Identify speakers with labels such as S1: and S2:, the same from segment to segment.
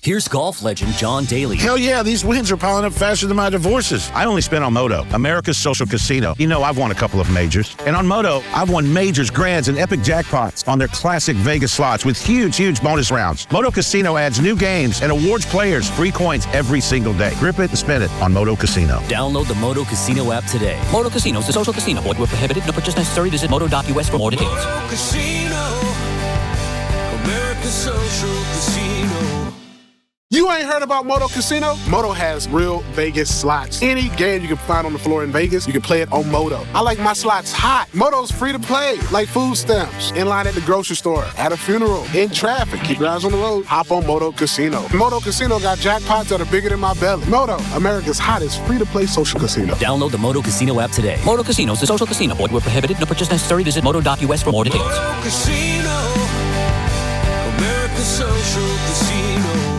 S1: Here's golf legend John Daly.
S2: Hell yeah, these wins are piling up faster than my divorces. I only spent on Moto, America's social casino. You know, I've won a couple of majors. And on Moto, I've won majors, grands, and epic jackpots on their classic Vegas slots with huge bonus rounds. Moto Casino adds new games and awards players free coins every single day. Grip it and spin it on Moto Casino.
S1: Download the Moto Casino app today.
S3: Moto Casino is a social casino. Void where prohibited. No purchase necessary. Visit moto.us for more details.
S4: Moto Casino, America's social casino.
S5: You ain't heard about Moto Casino? Moto has real Vegas slots. Any game you can find on the floor in Vegas, you can play it on Moto. I like my slots hot. Moto's free to play, like food stamps, in line at the grocery store, at a funeral, in traffic. Keep your eyes on the road. Hop on Moto Casino. Moto Casino got jackpots that are bigger than my belly. Moto, America's hottest free-to-play social casino.
S1: Download the Moto Casino app today.
S3: Moto Casino is a social casino. Void where prohibited. No purchase necessary. Visit moto.us for more details.
S4: Moto Casino, America's social casino.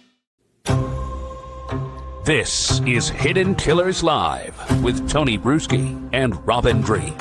S6: This is Hidden Killers Live with Tony Bruschi and Robin Dreek.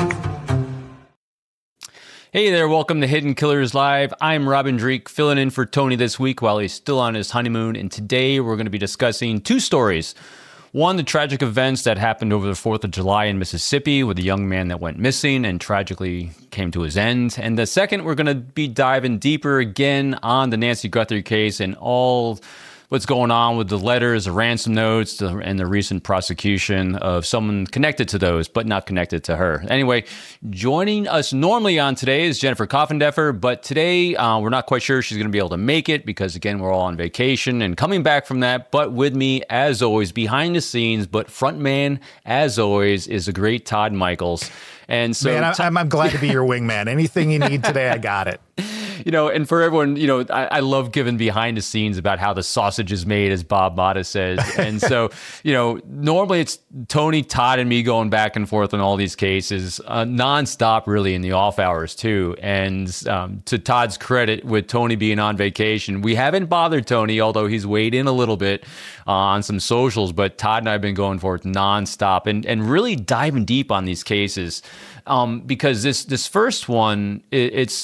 S7: Hey there, welcome to Hidden Killers Live. I'm Robin Dreek, filling in for Tony this week while he's still on his honeymoon, and today we're going to be discussing two stories. One, the tragic events that happened over the 4th of July in Mississippi with a young man that went missing and tragically came to his end. And the second, we're going to be diving deeper again on the Nancy Guthrie case and all what's going on with the letters, the ransom notes, and the recent prosecution of someone connected to those, but not connected to her. Anyway, joining us normally on today is Jennifer Coffendeffer, but today we're not quite sure she's going to be able to make it because, again, we're all on vacation and coming back from that. But with me, as always, behind the scenes, but front man, as always, is the great Todd Michaels. And so,
S8: man, I'm glad to be your wingman. Anything you need today, I got it.
S7: You know, and for everyone, you know, I love giving behind the scenes about how the sausage is made, as Bob Motta says. And so, you know, normally it's Tony, Todd, and me going back and forth on all these cases, nonstop, really, in the off hours, too. And to Todd's credit, with Tony being on vacation, we haven't bothered Tony, although he's weighed in a little bit on some socials. But Todd and I have been going for it nonstop and really diving deep on these cases. Because this first one, it's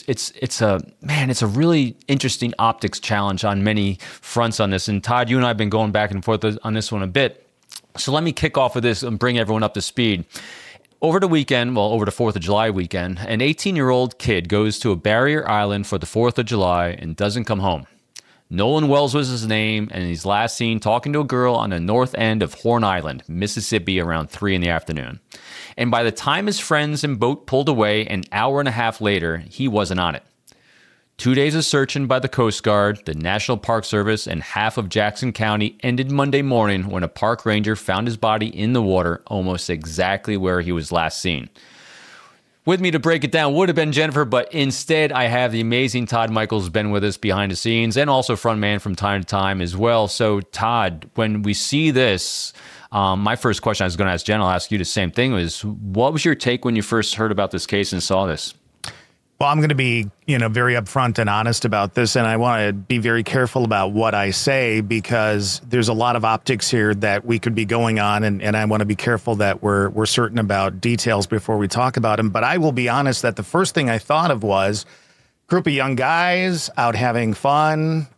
S7: a really interesting optics challenge on many fronts on this. And Todd, you and I have been going back and forth on this one a bit. So let me kick off with this and bring everyone up to speed. Over the weekend, well, over the 4th of July weekend, an 18-year-old kid goes to a barrier island for the 4th of July and doesn't come home. Nolan Wells was his name, and he's last seen talking to a girl on the north end of Horn Island, Mississippi, around 3 in the afternoon. And by the time his friends and boat pulled away an hour and a half later, he wasn't on it. 2 days of searching by the Coast Guard, the National Park Service, and half of Jackson County ended Monday morning when a park ranger found his body in the water almost exactly where he was last seen. With me to break it down would have been Jennifer, but instead I have the amazing Todd Michaels been with us behind the scenes and also front man from time to time as well. So Todd, when we see this, my first question I was going to ask Jen, I'll ask you the same thing, was what was your take when you first heard about this case and saw this?
S8: Well, I'm going to be, very upfront and honest about this, and I want to be very careful about what I say because there's a lot of optics here that we could be going on, and I want to be careful that we're certain about details before we talk about them. But I will be honest that the first thing I thought of was a group of young guys out having fun.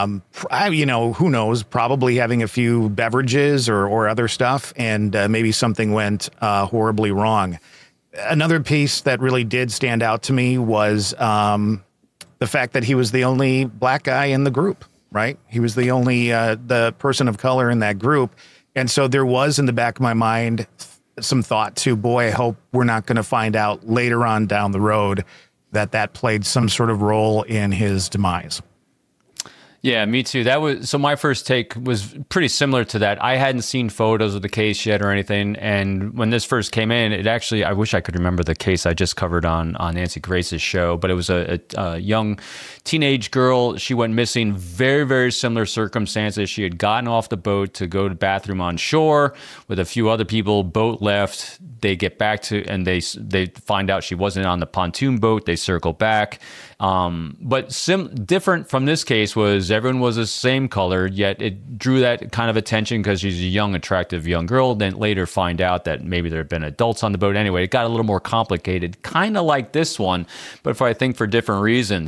S8: Who knows, probably having a few beverages or other stuff, and maybe something went horribly wrong. Another piece that really did stand out to me was the fact that he was the only black guy in the group, right? He was the only the person of color in that group. And so there was in the back of my mind some thought to, boy, I hope we're not going to find out later on down the road that played some sort of role in his demise.
S7: Yeah, me too. So my first take was pretty similar to that. I hadn't seen photos of the case yet or anything. And when this first came in, I wish I could remember the case I just covered on Nancy Grace's show, but it was a young teenage girl. She went missing, very, very similar circumstances. She had gotten off the boat to go to the bathroom on shore with a few other people. Boat left. They get back to, and they find out she wasn't on the pontoon boat. They circle back. But different from this case was everyone was the same color, yet it drew that kind of attention because she's a young, attractive young girl. Then later find out that maybe there had been adults on the boat. Anyway, it got a little more complicated, kind of like this one, but I think for different reasons.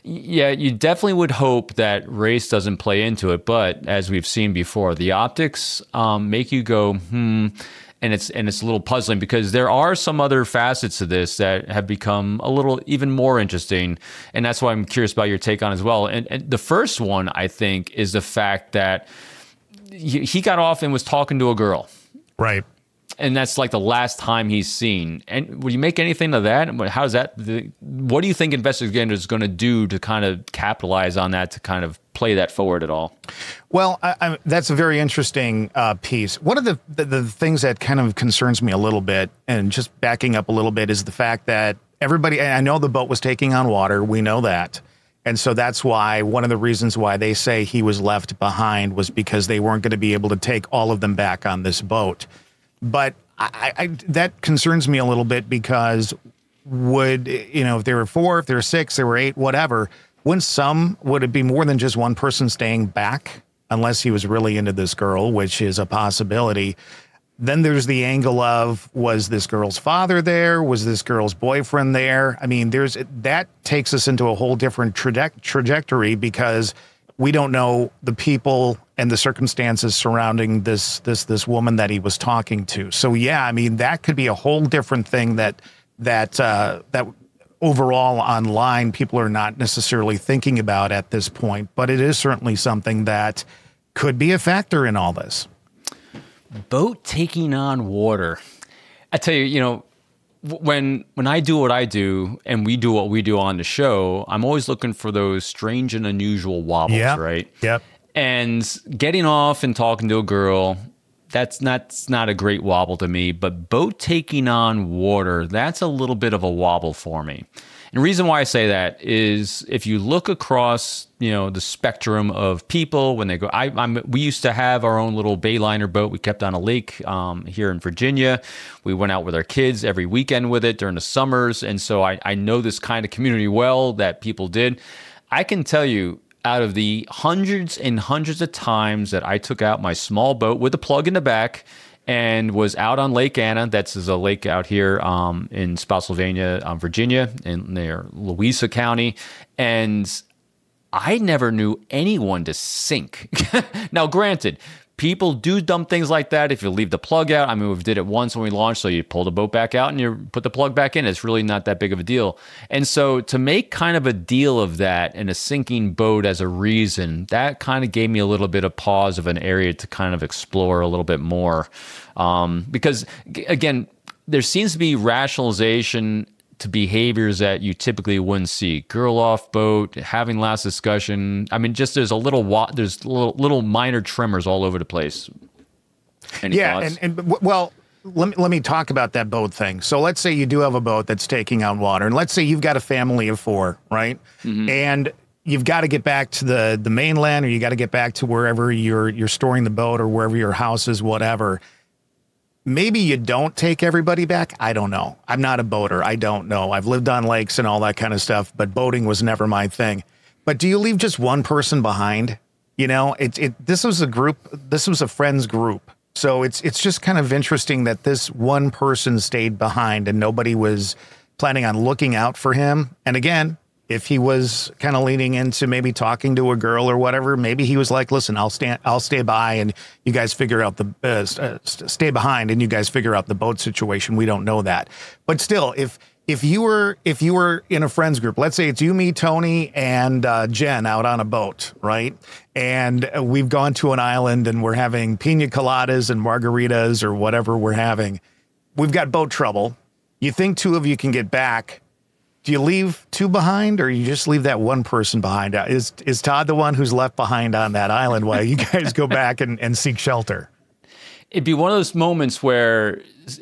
S7: Yeah, you definitely would hope that race doesn't play into it, but as we've seen before, the optics make you go, and it's a little puzzling because there are some other facets to this that have become a little even more interesting, and that's why I'm curious about your take on as well. And the first one, I think, is the fact that he got off and was talking to a girl,
S8: Right.
S7: and that's like the last time he's seen. And would you make anything of that? How does that? What do you think investigators is going to do to kind of capitalize on that, to kind of play that forward at all?
S8: Well, that's a very interesting piece. One of the things that kind of concerns me a little bit, and just backing up a little bit, is the fact that everybody, I know the boat was taking on water. We know that. And so that's why one of the reasons why they say he was left behind was because they weren't going to be able to take all of them back on this boat. But I that concerns me a little bit because if there were 4, if there were 6, there were 8, whatever, would it be more than just one person staying back unless he was really into this girl, which is a possibility. Then there's the angle of, was this girl's father there? Was this girl's boyfriend there? I mean, that takes us into a whole different trajectory because we don't know the people and the circumstances surrounding this woman that he was talking to. So yeah, I mean, that could be a whole different thing that overall online people are not necessarily thinking about at this point, but it is certainly something that could be a factor in all this.
S7: Boat taking on water. I tell you, when I do what I do and we do what we do on the show, I'm always looking for those strange and unusual wobbles, right?
S8: Yep.
S7: And getting off and talking to a girl, that's not a great wobble to me. But boat taking on water, that's a little bit of a wobble for me. And the reason why I say that is if you look across, the spectrum of people when they go, we used to have our own little Bayliner boat. We kept on a lake here in Virginia. We went out with our kids every weekend with it during the summers. And so I know this kind of community well that people did. I can tell you, out of the hundreds and hundreds of times that I took out my small boat with a plug in the back and was out on Lake Anna, that's a lake out here in Spotsylvania, Virginia, in near Louisa County, and I never knew anyone to sink. Now, granted, people do dumb things like that if you leave the plug out. I mean, we did it once when we launched, so you pull the boat back out and you put the plug back in. It's really not that big of a deal. And so to make kind of a deal of that and a sinking boat as a reason, that kind of gave me a little bit of pause of an area to kind of explore a little bit more. Because, again, there seems to be rationalization to behaviors that you typically wouldn't see. Girl off boat, having last discussion. I mean, just there's little minor tremors all over the place. Any thoughts?
S8: Well, let me talk about that boat thing. So let's say you do have a boat that's taking on water, and let's say you've got a family of 4, right? Mm-hmm. And you've got to get back to the mainland, or you got to get back to wherever you're storing the boat, or wherever your house is, whatever. Maybe you don't take everybody back. I don't know. I'm not a boater. I don't know. I've lived on lakes and all that kind of stuff, but boating was never my thing. But do you leave just one person behind? This was a group. This was a friends group. So it's just kind of interesting that this one person stayed behind and nobody was planning on looking out for him. And again, if he was kind of leaning into maybe talking to a girl or whatever, maybe he was like, listen, I'll stay by and you guys figure out stay behind and you guys figure out the boat situation. We don't know that. But still, if you were in a friends group, let's say it's you, me, Tony, and Jen out on a boat, right? And we've gone to an island and we're having pina coladas and margaritas or whatever we're having. We've got boat trouble. You think 2 of you can get back. Do you leave 2 behind, or you just leave that one person behind? Is Todd the one who's left behind on that island while you guys go back and seek shelter?
S7: It'd be one of those moments where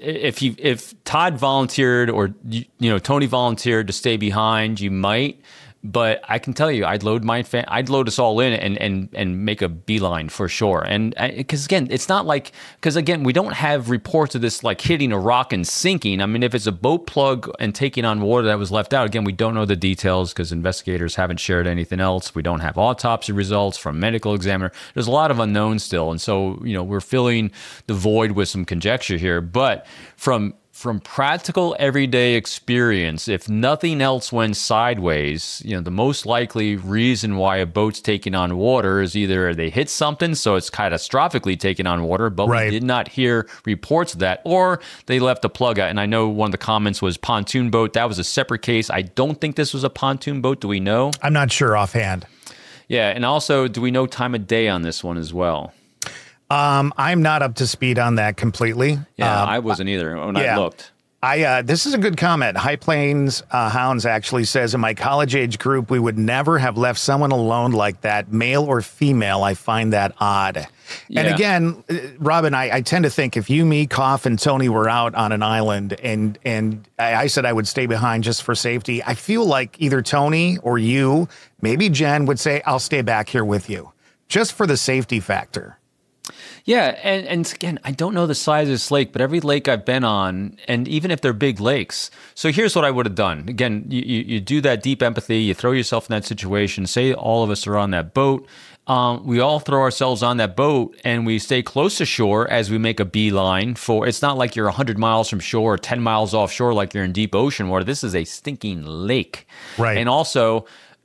S7: if Todd volunteered or Tony volunteered to stay behind, you might. But I can tell you, I'd load us all in and make a beeline for sure. And because again, it's not like, because again, we don't have reports of this like hitting a rock and sinking. I mean, if it's a boat plug and taking on water that was left out, again, we don't know the details because investigators haven't shared anything else. We don't have autopsy results from medical examiner. There's a lot of unknowns still. And so, we're filling the void with some conjecture here. But from from practical everyday experience, if nothing else went sideways, the most likely reason why a boat's taking on water is either they hit something, so it's catastrophically taking on water, but we did not hear reports of that, or they left a plug out. And I know one of the comments was pontoon boat. That was a separate case. I don't think this was a pontoon boat. Do we know?
S8: I'm not sure offhand.
S7: Yeah, and also, do we know time of day on this one as well?
S8: I'm not up to speed on that completely.
S7: Yeah, I wasn't either when I looked.
S8: This is a good comment. High Plains Hounds actually says, in my college age group, we would never have left someone alone like that, male or female. I find that odd. Yeah. And again, Robin, I tend to think if you, me, Koff, and Tony were out on an island and I said I would stay behind just for safety, I feel like either Tony or you, maybe Jen, would say, I'll stay back here with you just for the safety factor.
S7: Yeah, and again, I don't know the size of this lake, but every lake I've been on, and even if they're big lakes. So here's what I would have done. Again, you do that deep empathy, you throw yourself in that situation. Say all of us are on that boat. We all throw ourselves on that boat and we stay close to shore as we make a beeline for, it's not like you're 100 miles from shore or 10 miles offshore like you're in deep ocean water. This is a stinking lake.
S8: Right.
S7: And also,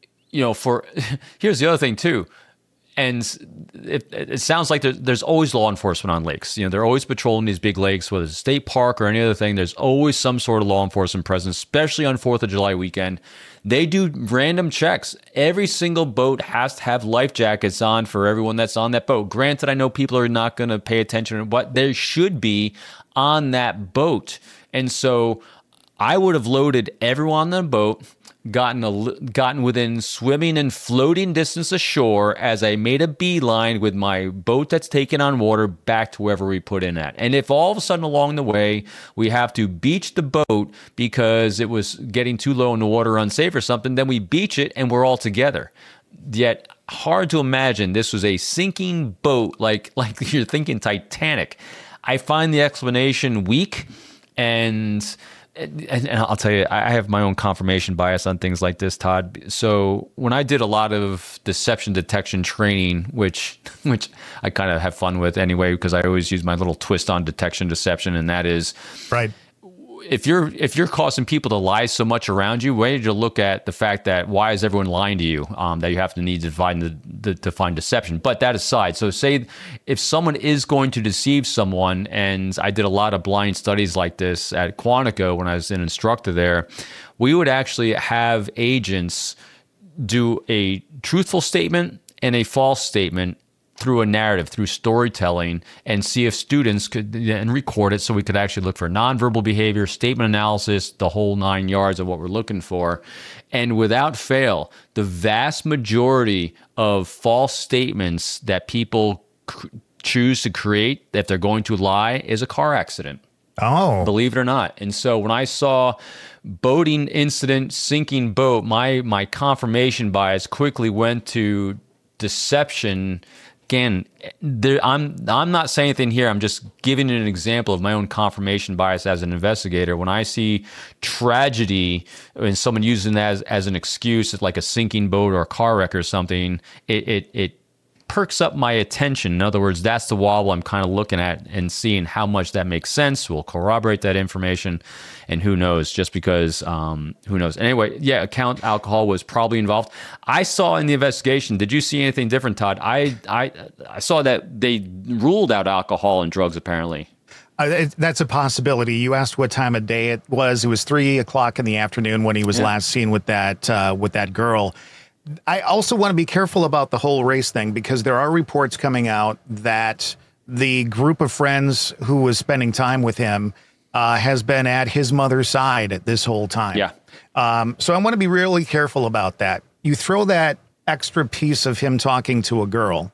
S7: here's the other thing too. And it sounds like there's always law enforcement on lakes. They're always patrolling these big lakes, whether it's a state park or any other thing. There's always some sort of law enforcement presence, especially on 4th of July weekend. They do random checks. Every single boat has to have life jackets on for everyone that's on that boat. Granted, I know people are not going to pay attention to what they should be on that boat. And so I would have loaded everyone on the boat, gotten within swimming and floating distance ashore as I made a beeline with my boat that's taken on water back to wherever we put in at. And if all of a sudden along the way we have to beach the boat because it was getting too low in the water, unsafe or something, then we beach it and we're all together. Yet hard to imagine this was a sinking boat like you're thinking Titanic. I find the explanation weak, and I'll tell you, I have my own confirmation bias on things like this, Todd. So when I did a lot of deception detection training, which I kind of have fun with anyway, because I always use my little twist on detection deception, and that is,
S8: right,
S7: if you're causing people to lie so much around you, we need to look at the fact that why is everyone lying to you, that you have to need to find deception. But that aside, so say if someone is going to deceive someone, and I did a lot of blind studies like this at Quantico when I was an instructor there, we would actually have agents do a truthful statement and a false statement through a narrative, through storytelling, and see if students could, and record it so we could actually look for nonverbal behavior, statement analysis, the whole 9 yards of what we're looking for. And without fail, the vast majority of false statements that people choose to create if they're going to lie is a car accident.
S8: Oh.
S7: Believe it or not. And so when I saw boating incident, sinking boat, my confirmation bias quickly went to deception. Again, I'm not saying anything here. I'm just giving an example of my own confirmation bias as an investigator. When I see tragedy and someone using that as an excuse, like a sinking boat or a car wreck or something, it perks up my attention. In other words, that's the wobble I'm kind of looking at and seeing how much that makes sense. We'll corroborate that information, and who knows, just because, who knows. Anyway, yeah, account alcohol was probably involved. I saw in the investigation, did you see anything different, Todd? I saw that they ruled out alcohol and drugs, apparently.
S8: That's a possibility. You asked what time of day it was. It was 3 o'clock in the afternoon when he was last seen with that girl. I also want to be careful about the whole race thing, because there are reports coming out that the group of friends who was spending time with him has been at his mother's side this whole time.
S7: Yeah.
S8: So I want to be really careful about that. You throw that extra piece of him talking to a girl.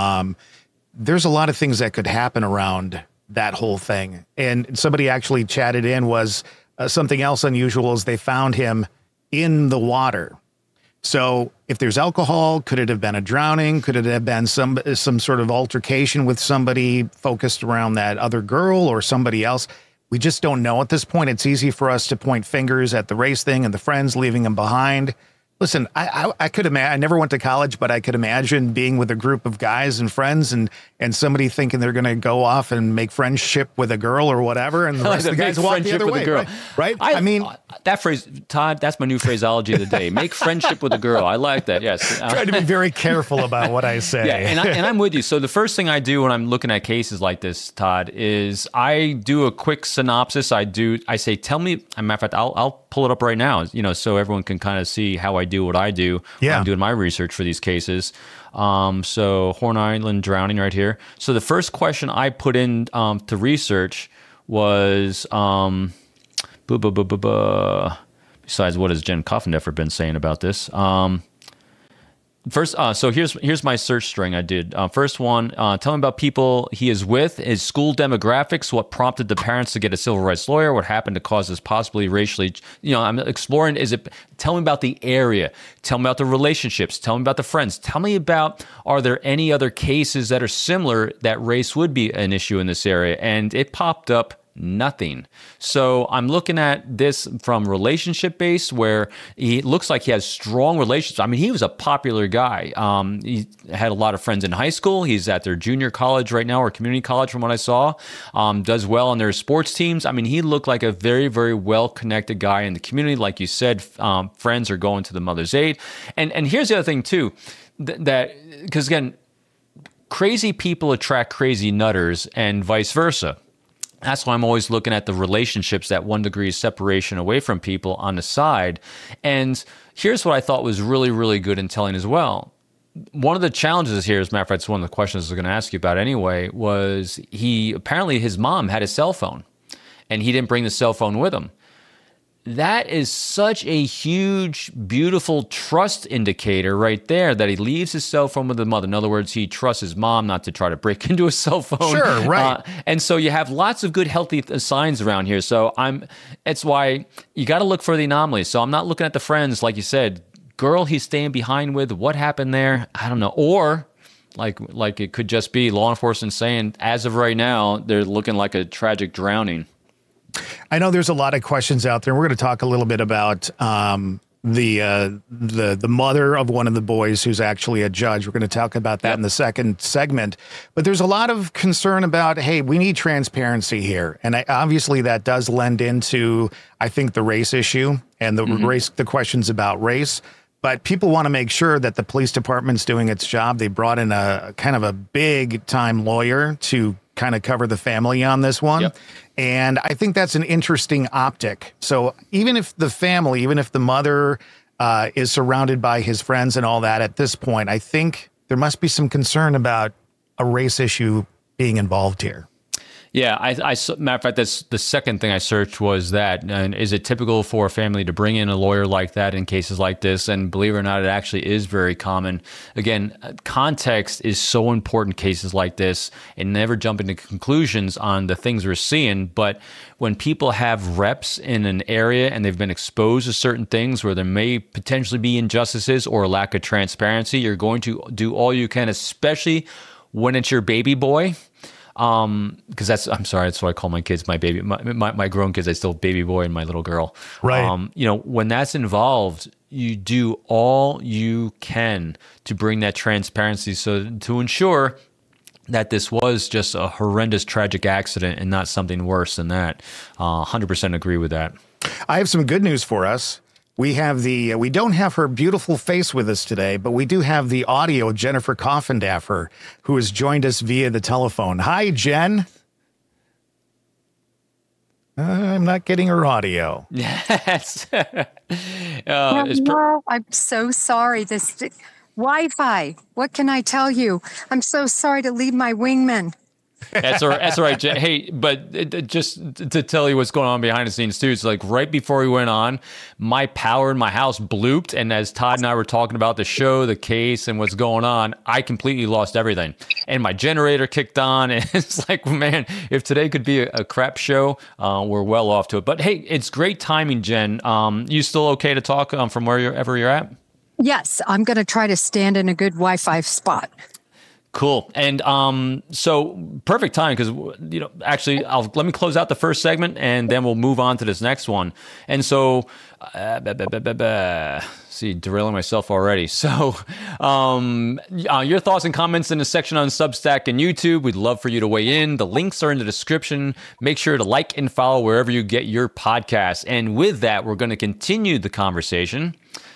S8: There's a lot of things that could happen around that whole thing. And somebody actually chatted in was something else unusual is they found him in the water. So if there's alcohol, could it have been a drowning? Could it have been some sort of altercation with somebody focused around that other girl or somebody else? We just don't know at this point. It's easy for us to point fingers at the race thing and the friends leaving him behind. Listen, I could imagine. I never went to college, but I could imagine being with a group of guys and friends, and somebody thinking they're going to go off and make friendship with a girl or whatever, and the rest of the guys walk the other way. Right? I mean,
S7: that phrase, Todd. That's my new phraseology of the day. Make friendship with a girl. I like that. Yes.
S8: Try to be very careful about what I say.
S7: Yeah, and I'm with you. So the first thing I do when I'm looking at cases like this, Todd, is I do a quick synopsis. I say, tell me. As a matter of fact, I'll pull it up right now. So everyone can kind of see how I do what I do when I'm doing my research for these cases. So Horn Island drowning right here. So the first question I put in to research was besides what has Jen Koffendeffer been saying about this? First, so here's my search string I did. First one, tell him about people he is with, his school demographics, what prompted the parents to get a civil rights lawyer, what happened to cause this possibly racially, I'm exploring, tell me about the area, tell me about the relationships, tell me about the friends, tell me about, are there any other cases that are similar that race would be an issue in this area? And it popped up nothing. So I'm looking at this from relationship based, where he looks like he has strong relationships. I mean, he was a popular guy. He had a lot of friends in high school. He's at their junior college right now, or community college from what I saw. Does well on their sports teams. I mean, he looked like a very, very well-connected guy in the community. Like you said, friends are going to the Mother's Aid. And here's the other thing too, that because again, crazy people attract crazy nutters and vice versa. That's why I'm always looking at the relationships, that 1 degree separation away from people on the side. And here's what I thought was really, really good in telling as well. One of the challenges here, as a matter of fact, it's one of the questions I was going to ask you about anyway, was apparently his mom had a cell phone and he didn't bring the cell phone with him. That is such a huge, beautiful trust indicator right there, that he leaves his cell phone with the mother. In other words, he trusts his mom not to try to break into his cell phone.
S8: Sure, right.
S7: And so you have lots of good, healthy signs around here. So it's why you got to look for the anomalies. So I'm not looking at the friends, like you said, girl he's staying behind with, what happened there? I don't know. Or like it could just be law enforcement saying, as of right now, they're looking like a tragic drowning.
S8: I know there's a lot of questions out there. We're going to talk a little bit about the mother of one of the boys who's actually a judge. We're going to talk about that in the second segment. But there's a lot of concern about, hey, we need transparency here. And obviously that does lend into, I think, the race issue and the questions about race. But people want to make sure that the police department's doing its job. They brought in a kind of a big time lawyer to kind of cover the family on this one. Yep. And I think that's an interesting optic. So even if the mother is surrounded by his friends and all that at this point, I think there must be some concern about a race issue being involved here.
S7: Yeah, matter of fact, that's the second thing I searched was that. And is it typical for a family to bring in a lawyer like that in cases like this? And believe it or not, it actually is very common. Again, context is so important in cases like this, and never jump into conclusions on the things we're seeing. But when people have reps in an area and they've been exposed to certain things where there may potentially be injustices or a lack of transparency, you're going to do all you can, especially when it's your baby boy. Because that's what I call my kids, my baby, my grown kids. I still baby boy and my little girl.
S8: Right.
S7: When that's involved, you do all you can to bring that transparency, so to ensure that this was just a horrendous, tragic accident and not something worse than that. 100% agree with that.
S8: I have some good news for us. We have we don't have her beautiful face with us today, but we do have the audio of Jennifer Koffendaffer, who has joined us via the telephone. Hi, Jen. I'm not getting her audio.
S7: Yes.
S9: I'm so sorry. This Wi-Fi. What can I tell you? I'm so sorry to leave my wingman.
S7: That's all right. Hey, but just to tell you what's going on behind the scenes too, it's like right before we went on, my power in my house blooped. And as Todd and I were talking about the show, the case, and what's going on, I completely lost everything. And my generator kicked on. And it's like, man, if today could be a crap show, we're well off to it. But hey, it's great timing, Jen. You still okay to talk from wherever you're at?
S9: Yes, I'm going to try to stand in a good Wi-Fi spot.
S7: Cool. And so perfect time because, actually, let me close out the first segment and then we'll move on to this next one. And so, see, derailing myself already. So your thoughts and comments in the section on Substack and YouTube. We'd love for you to weigh in. The links are in the description. Make sure to like and follow wherever you get your podcasts. And with that, we're going to continue the conversation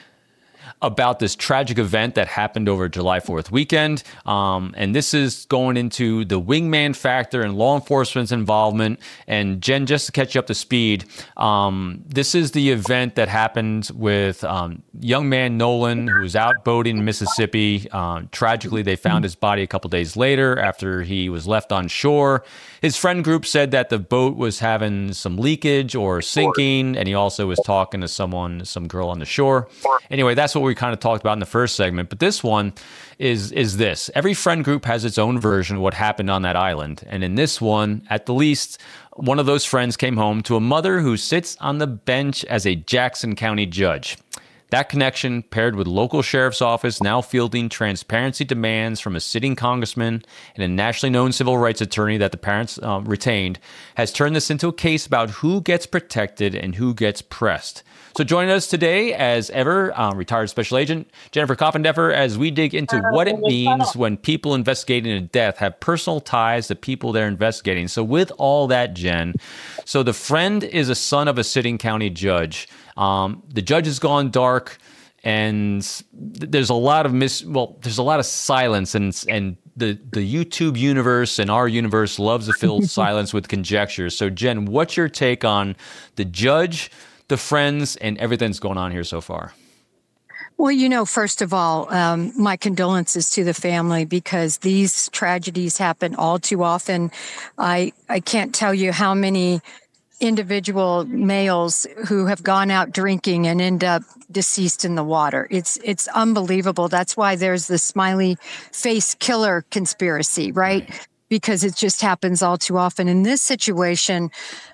S7: about this tragic event that happened over July 4th weekend. And this is going into the wingman factor and law enforcement's involvement. And Jen, just to catch you up to speed, this is the event that happened with young man Nolan, who was out boating in Mississippi. Tragically, they found his body a couple days later after he was left on shore. His friend group said that the boat was having some leakage or sinking, and he also was talking to some girl on the shore. Anyway, that's what we kind of talked about in the first segment. But this one is this. Every friend group has its own version of what happened on that island. And in this one, at the least, one of those friends came home to a mother who sits on the bench as a Jackson County judge. That connection, paired with local sheriff's office now fielding transparency demands from a sitting congressman and a nationally known civil rights attorney that the parents retained, has turned this into a case about who gets protected and who gets pressed. So joining us today, as ever, retired special agent Jennifer Coffindeffer, as we dig into what it means when people investigating a death have personal ties to people they're investigating. So with all that, Jen, so the friend is a son of a sitting county judge. The judge has gone dark, and there's a lot of there's a lot of silence, and the YouTube universe and our universe loves to fill silence with conjectures. So, Jen, what's your take on the judge, the friends, and everything that's going on here so far?
S9: Well, first of all, my condolences to the family because these tragedies happen all too often. I can't tell you how many individual males who have gone out drinking and end up deceased in the water. It's unbelievable. That's why there's the smiley face killer conspiracy, right? Because it just happens all too often. In this situation,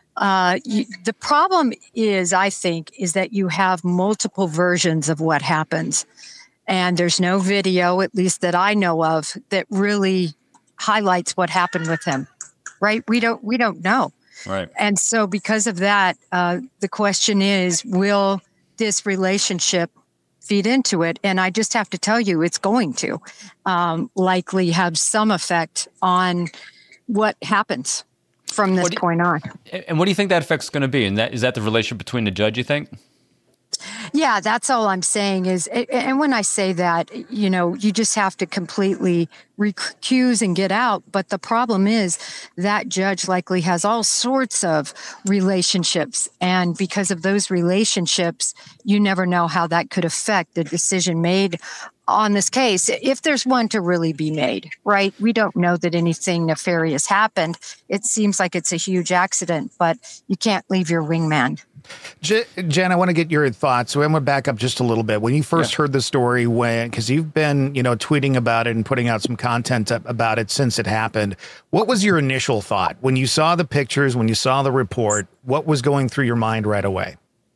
S9: the problem is, I think, is that you have multiple versions of what happens. And there's no video, at least that I know of, that really highlights what happened with him, right? We don't know.
S7: Right.
S9: And so because of that, the question is, will this relationship feed into it? And I just have to tell you, it's going to likely have some effect on what happens from this point on.
S7: And what do you think that effect's going to be? And is that the relationship between the judge, you think?
S9: Yeah, that's all I'm saying is, and when I say that, you just have to completely recuse and get out. But the problem is that judge likely has all sorts of relationships. And because of those relationships, you never know how that could affect the decision made on this case, if there's one to really be made, right? We don't know that anything nefarious happened. It seems like it's a huge accident, but you can't leave your wingman.
S8: Jen, I want to get your thoughts. So I'm going to back up just a little bit. When you first heard the story, because you've been, tweeting about it and putting out some content about it since it happened, what was your initial thought? When you saw the pictures, when you saw the report, what was going through your mind right away?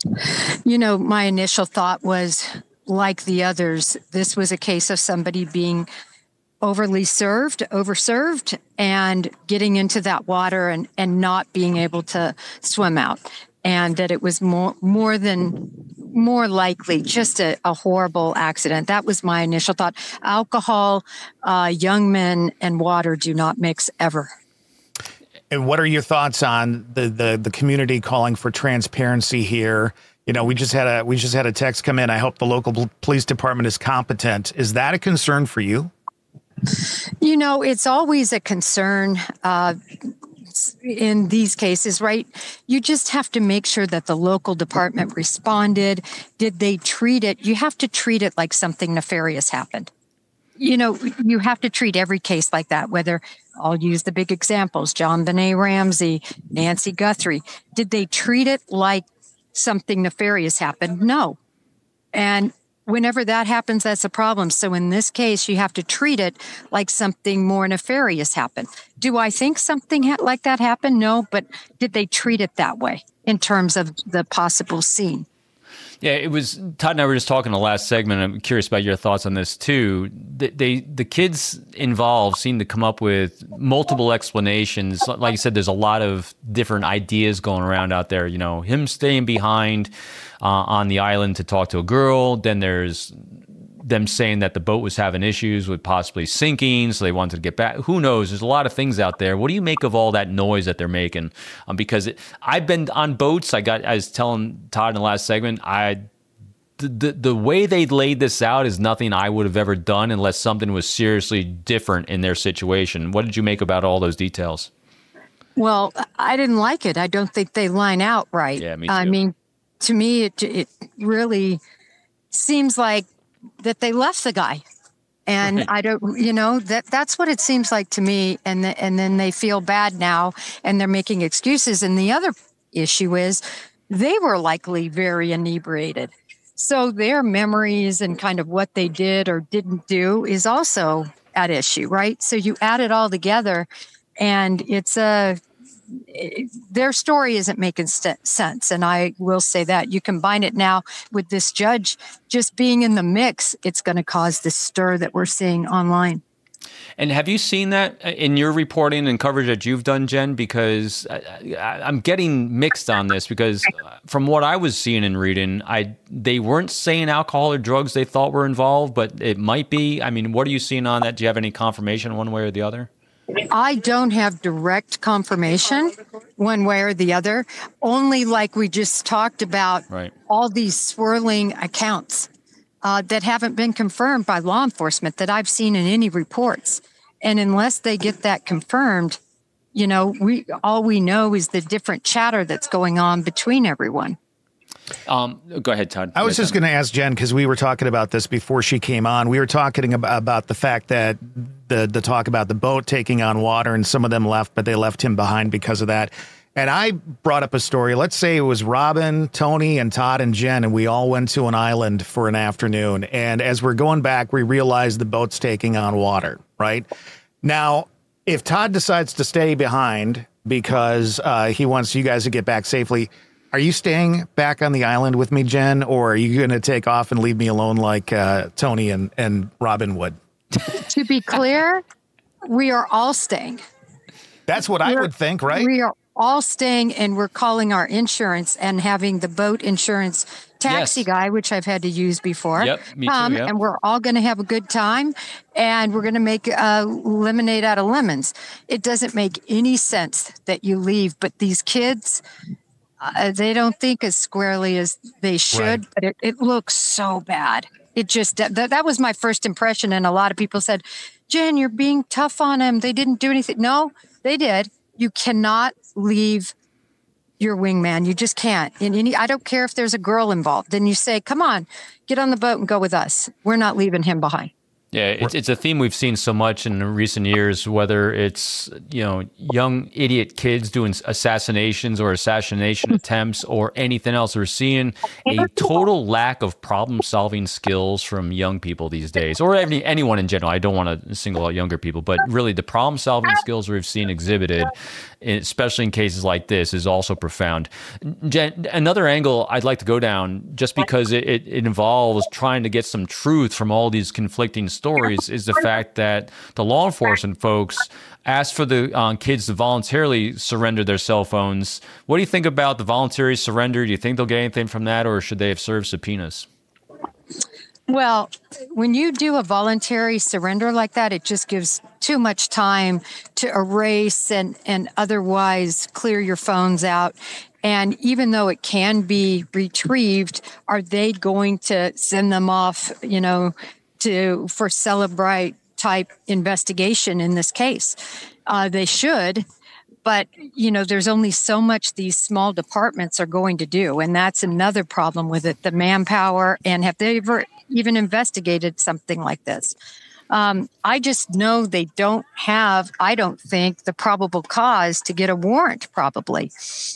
S9: My initial thought was, like the others, this was a case of somebody being overserved, and getting into that water and not being able to swim out. And that it was more likely just a horrible accident. That was my initial thought. Alcohol, young men, and water do not mix ever.
S8: And what are your thoughts on the community calling for transparency here? We just had a text come in. I hope the local police department is competent. Is that a concern for you?
S9: It's always a concern in these cases, right? You just have to make sure that the local department responded. Did they treat it? You have to treat it like something nefarious happened. You have to treat every case like that, whether I'll use the big examples, JonBenet Ramsey, Nancy Guthrie. Did they treat it like something nefarious happened? No. And whenever that happens, that's a problem. So in this case, you have to treat it like something more nefarious happened. Do I think something like that happened? No, but did they treat it that way in terms of the possible scene?
S7: Yeah, it was Todd and I were just talking in the last segment. I'm curious about your thoughts on this too. The kids involved seem to come up with multiple explanations. Like you said, there's a lot of different ideas going around out there. You know, him staying behind on the island to talk to a girl. Then there's them saying that the boat was having issues with possibly sinking, so they wanted to get back. Who knows? There's a lot of things out there. What do you make of all that noise that they're making? Because I've been on boats. I was telling Todd in the last segment, the way they laid this out is nothing I would have ever done unless something was seriously different in their situation. What did you make about all those details?
S9: Well, I didn't like it. I don't think they line out right.
S7: Yeah, me too.
S9: I mean, to me, it really seems like that they left the guy. And
S7: Right.
S9: I don't, that's what it seems like to me. And then they feel bad now and they're making excuses. And the other issue is they were likely very inebriated. So their memories and kind of what they did or didn't do is also at issue, right? So you add it all together and their story isn't making sense. And I will say that. You combine it now with this judge just being in the mix, it's going to cause this stir that we're seeing online.
S7: And have you seen that in your reporting and coverage that you've done, Jen? Because I'm getting mixed on this because from what I was seeing and reading, they weren't saying alcohol or drugs they thought were involved, but it might be. I mean, what are you seeing on that? Do you have any confirmation one way or the other?
S9: I don't have direct confirmation one way or the other, only like we just talked about,
S7: right.
S9: All these swirling accounts that haven't been confirmed by law enforcement that I've seen in any reports. And unless they get that confirmed, all we know is the different chatter that's going on between everyone.
S7: Go ahead, Todd.
S8: I was just going to ask Jen, because we were talking about this before she came on. We were talking about the fact that the talk about the boat taking on water and some of them left, but they left him behind because of that. And I brought up a story. Let's say it was Robin, Tony, and Todd and Jen, and we all went to an island for an afternoon. And as we're going back, we realized the boat's taking on water, right? Now, if Todd decides to stay behind because he wants you guys to get back safely, are you staying back on the island with me, Jen, or are you going to take off and leave me alone like Tony and Robin would?
S9: To be clear, we are all staying.
S8: That's what I would think, right?
S9: We are all staying, and we're calling our insurance and having the boat insurance taxi guy, which I've had to use before.
S7: Yep, me too, yep.
S9: And we're all going to have a good time, and we're going to make lemonade out of lemons. It doesn't make any sense that you leave, but these kids, they don't think as squarely as they should, but it looks so bad. It just, that was my first impression. And a lot of people said, Jen, you're being tough on them. They didn't do anything. No, they did. You cannot leave your wingman. You just can't. I don't care if there's a girl involved. Then you say, come on, get on the boat and go with us. We're not leaving him behind.
S7: Yeah, it's a theme we've seen so much in recent years, whether it's, young idiot kids doing assassinations or assassination attempts or anything else. We're seeing a total lack of problem-solving skills from young people these days, or anyone in general. I don't want to single out younger people, but really the problem-solving skills we've seen exhibited, especially in cases like this, is also profound. Jen, another angle I'd like to go down, just because it involves trying to get some truth from all these conflicting stories, is the fact that the law enforcement folks asked for the kids to voluntarily surrender their cell phones. What do you think about the voluntary surrender? Do you think they'll get anything from that, or should they have served subpoenas?
S9: Well, when you do a voluntary surrender like that, it just gives too much time to erase and otherwise clear your phones out. And even though it can be retrieved, are they going to send them off, for Celebrite type investigation in this case? They should. But, there's only so much these small departments are going to do. And that's another problem with it, the manpower. And have they ever even investigated something like this? I just know they don't have, I don't think, the probable cause to get a warrant, probably.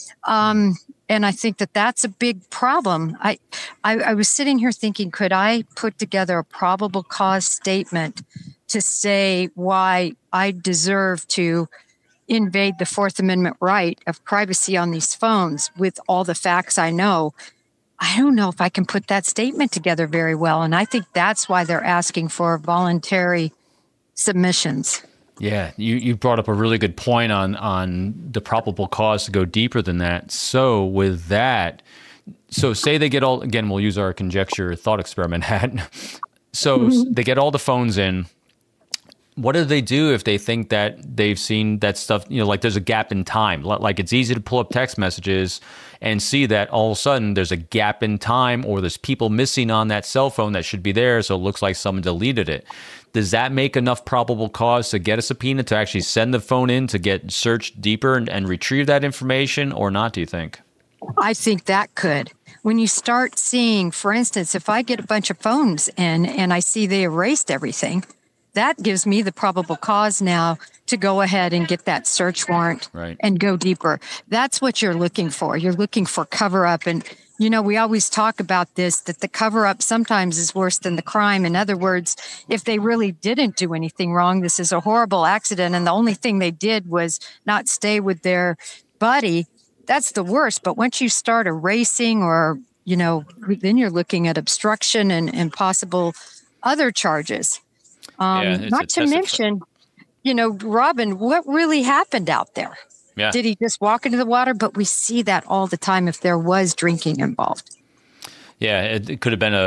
S9: And I think that that's a big problem. I was sitting here thinking, could I put together a probable cause statement to say why I deserve to invade the Fourth Amendment right of privacy on these phones with all the facts I know? I don't know if I can put that statement together very well. And I think that's why they're asking for voluntary submissions.
S7: Yeah, you brought up a really good point on the probable cause to go deeper than that. So with that, so say they get all, again, we'll use our conjecture thought experiment hat. So they get all the phones in. What do they do if they think that they've seen that stuff, like there's a gap in time? Like it's easy to pull up text messages and see that all of a sudden there's a gap in time, or there's people missing on that cell phone that should be there, so it looks like someone deleted it. Does that make enough probable cause to get a subpoena to actually send the phone in to get searched deeper and retrieve that information, or not, do you think?
S9: I think that could. When you start seeing, for instance, if I get a bunch of phones in and I see they erased everything, that gives me the probable cause now to go ahead and get that search warrant and go deeper. That's what you're looking for. You're looking for cover up. And, we always talk about this, that the cover up sometimes is worse than the crime. In other words, if they really didn't do anything wrong, this is a horrible accident, and the only thing they did was not stay with their buddy, that's the worst. But once you start erasing or, then you're looking at obstruction and possible other charges. Not to mention, Robin, what really happened out there?
S7: Yeah.
S9: Did he just walk into the water? But we see that all the time if there was drinking involved.
S7: Yeah, it could have been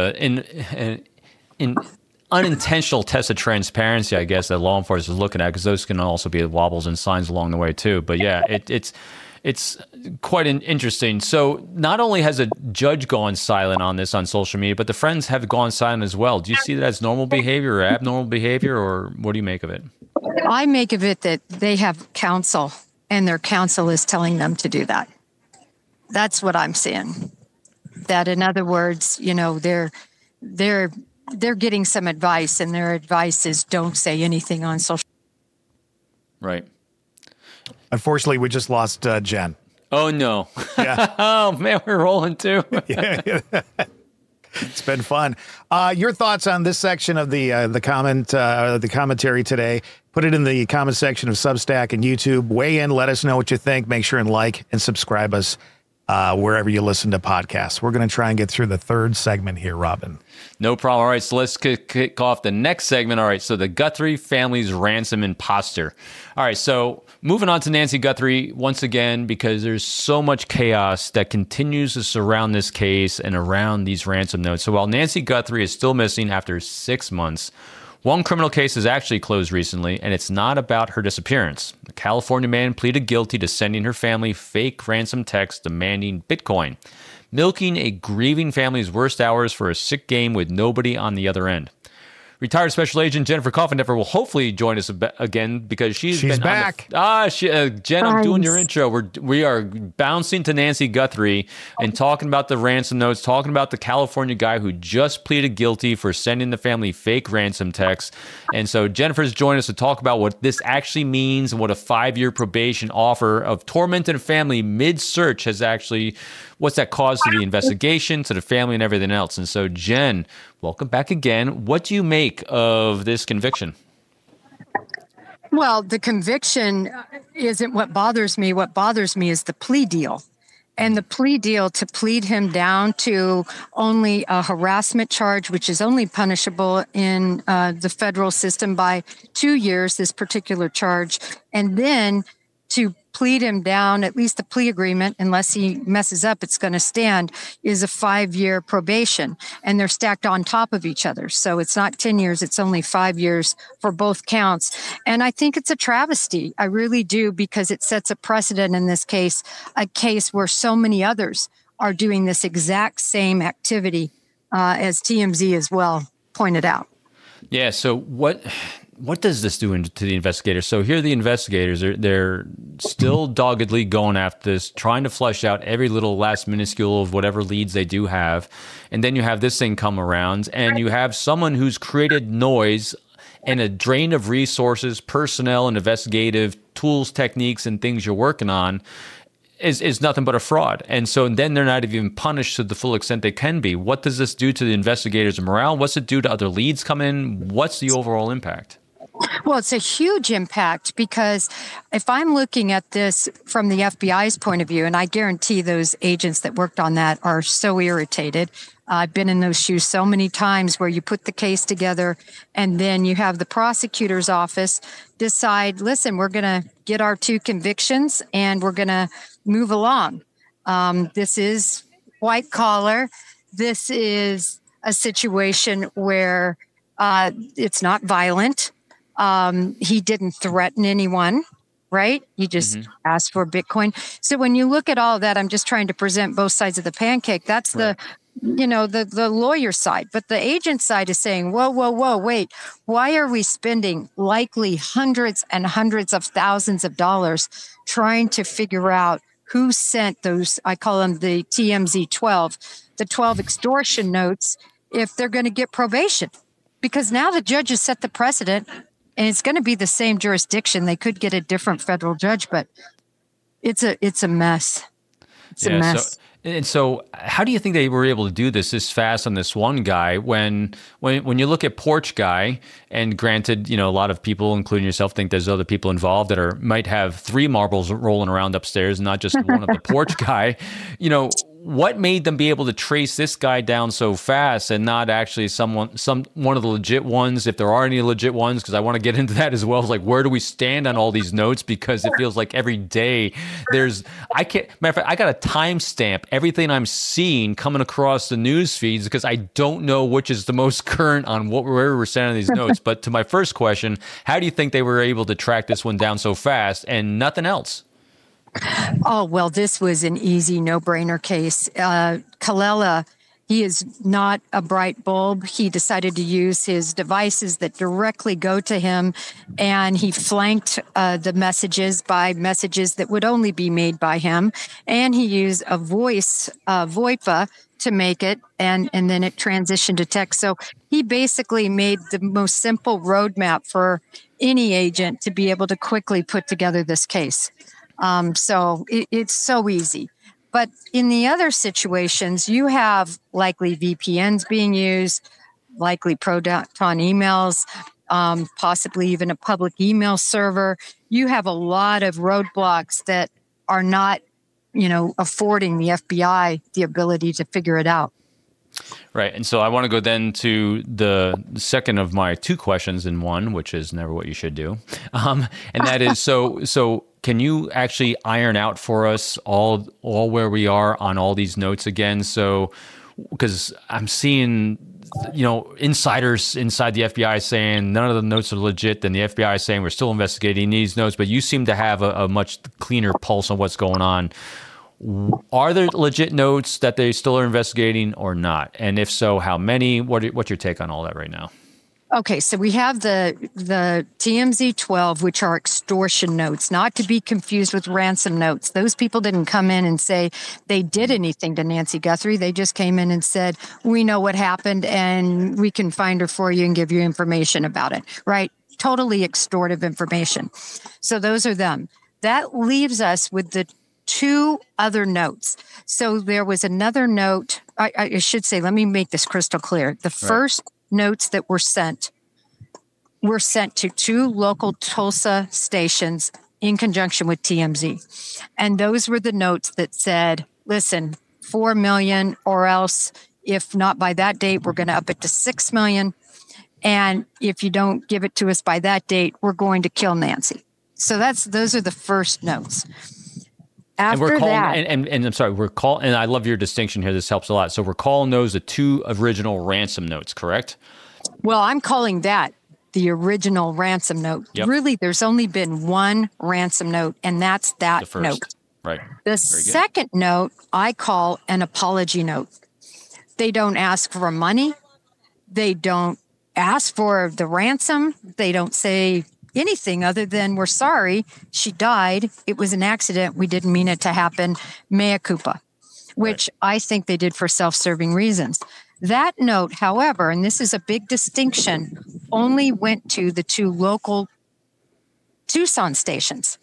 S7: an unintentional test of transparency, I guess, that law enforcement is looking at, because those can also be wobbles and signs along the way too. But yeah, it's quite interesting. So not only has a judge gone silent on this on social media, but the friends have gone silent as well. Do you see that as normal behavior or abnormal behavior, or what do you make of it?
S9: I make of it that they have counsel, and their counsel is telling them to do that. That's what I'm seeing. That, in other words, they're getting some advice, and their advice is don't say anything on social.
S7: Right.
S8: Unfortunately, we just lost Jen.
S7: Oh, no.
S8: Yeah.
S7: Oh, man, we're rolling too.
S8: Yeah. It's been fun. Your thoughts on this section of the commentary today? Put it in the comment section of Substack and YouTube. Weigh in. Let us know what you think. Make sure and like and subscribe us wherever you listen to podcasts. We're going to try and get through the third segment here, Robin.
S7: No problem. All right, so let's kick off the next segment. All right, so the Guthrie family's ransom imposter. All right, so moving on to Nancy Guthrie once again, because there's so much chaos that continues to surround this case and around these ransom notes. So while Nancy Guthrie is still missing after 6 months, one criminal case has actually closed recently, and it's not about her disappearance. A California man pleaded guilty to sending her family fake ransom texts demanding Bitcoin, milking a grieving family's worst hours for a sick game with nobody on the other end. Retired Special Agent Jennifer Coffindeffer will hopefully join us again, because she's been
S8: back.
S7: Jen, I'm doing your intro. We are bouncing to Nancy Guthrie and talking about the ransom notes, talking about the California guy who just pleaded guilty for sending the family fake ransom texts. And so Jennifer's joining us to talk about what this actually means and what a 5-year probation offer of tormented family mid-search has actually, what's that caused to the investigation, to the family, and everything else. And so, Jen, welcome back again. What do you make of this conviction?
S9: Well, the conviction isn't what bothers me. What bothers me is the plea deal. And the plea deal to plead him down to only a harassment charge, which is only punishable in the federal system by 2 years, this particular charge. And then to plead him down, at least the plea agreement, unless he messes up, it's going to stand, is a 5-year probation. And they're stacked on top of each other. So it's not 10 years, it's only 5 years for both counts. And I think it's a travesty. I really do, because it sets a precedent in this case, a case where so many others are doing this exact same activity, as TMZ as well pointed out.
S7: Yeah, so what does this do to the investigators? So here the investigators, they're still doggedly going after this, trying to flesh out every little last minuscule of whatever leads they do have. And then you have this thing come around, and you have someone who's created noise and a drain of resources, personnel, and investigative tools, techniques, and things you're working on is nothing but a fraud. And so then they're not even punished to the full extent they can be. What does this do to the investigators' morale? What's it do to other leads come in? What's the overall impact?
S9: Well, it's a huge impact because if I'm looking at this from the FBI's point of view, and I guarantee those agents that worked on that are so irritated. I've been in those shoes so many times where you put the case together and then you have the prosecutor's office decide, listen, we're going to get our 2 convictions and we're going to move along. This is white collar. This is a situation where it's not violent. He didn't threaten anyone, right? He just asked for Bitcoin. So when you look at all of that, I'm just trying to present both sides of the pancake. That's the lawyer side. But the agent side is saying, whoa, wait, why are we spending likely hundreds and hundreds of thousands of dollars trying to figure out who sent those, I call them the TMZ 12, the 12 extortion notes, if they're going to get probation? Because now the judge has set the precedent. And it's going to be the same jurisdiction. They could get a different federal judge, but it's a mess. It's a mess.
S7: So how do you think they were able to do this fast on this one guy when you look at Porch Guy, and granted, a lot of people, including yourself, think there's other people involved that might have 3 marbles rolling around upstairs, not just one of the Porch Guy. What made them be able to trace this guy down so fast and not actually one of the legit ones, if there are any legit ones? Because I want to get into that as well. Like, where do we stand on all these notes? Because it feels like every day matter of fact, I got to timestamp everything I'm seeing coming across the news feeds because I don't know which is the most current on where we're standing on these notes. But to my first question, how do you think they were able to track this one down so fast and nothing else?
S9: Oh, well, this was an easy no-brainer case. Kalela, he is not a bright bulb. He decided to use his devices that directly go to him, and he flanked the messages by messages that would only be made by him. And he used a voice, VoIPA, to make it, and then it transitioned to text. So he basically made the most simple roadmap for any agent to be able to quickly put together this case. So it's so easy. But in the other situations, you have likely VPNs being used, likely Proton emails, possibly even a public email server. You have a lot of roadblocks that are not, affording the FBI the ability to figure it out.
S7: Right. And so I want to go then to the second of my 2 questions in one, which is never what you should do. And that is, so can you actually iron out for us all where we are on all these notes again? So, because I'm seeing, insiders inside the FBI saying none of the notes are legit, then the FBI is saying we're still investigating these notes, but you seem to have a much cleaner pulse on what's going on. Are there legit notes that they still are investigating or not? And if so, how many? What's your take on all that right now?
S9: Okay, so we have the TMZ 12, which are extortion notes, not to be confused with ransom notes. Those people didn't come in and say they did anything to Nancy Guthrie. They just came in and said, we know what happened and we can find her for you and give you information about it, right? Totally extortive information. So those are them. That leaves us with the 2 other notes. So there was another note. I should say, let me make this crystal clear. The first notes that were sent to 2 local Tulsa stations in conjunction with TMZ. And those were the notes that said, listen, 4 million, or else if not by that date, we're going to up it to 6 million. And if you don't give it to us by that date, we're going to kill Nancy. So those are the first notes. After
S7: and
S9: that,
S7: and I'm sorry, and I love your distinction here. This helps a lot. So we're calling those the 2 original ransom notes, correct?
S9: Well, I'm calling that the original ransom note.
S7: Yep.
S9: Really, there's only been 1 ransom note, and that's that
S7: the first.
S9: note.
S7: Right.
S9: The second note I call an apology note. They don't ask for money. They don't ask for the ransom. They don't say anything other than, we're sorry, she died. It was an accident. We didn't mean it to happen. Mea culpa, which I think they did for self-serving reasons. That note, however, and this is a big distinction, only went to the 2 local Tucson stations.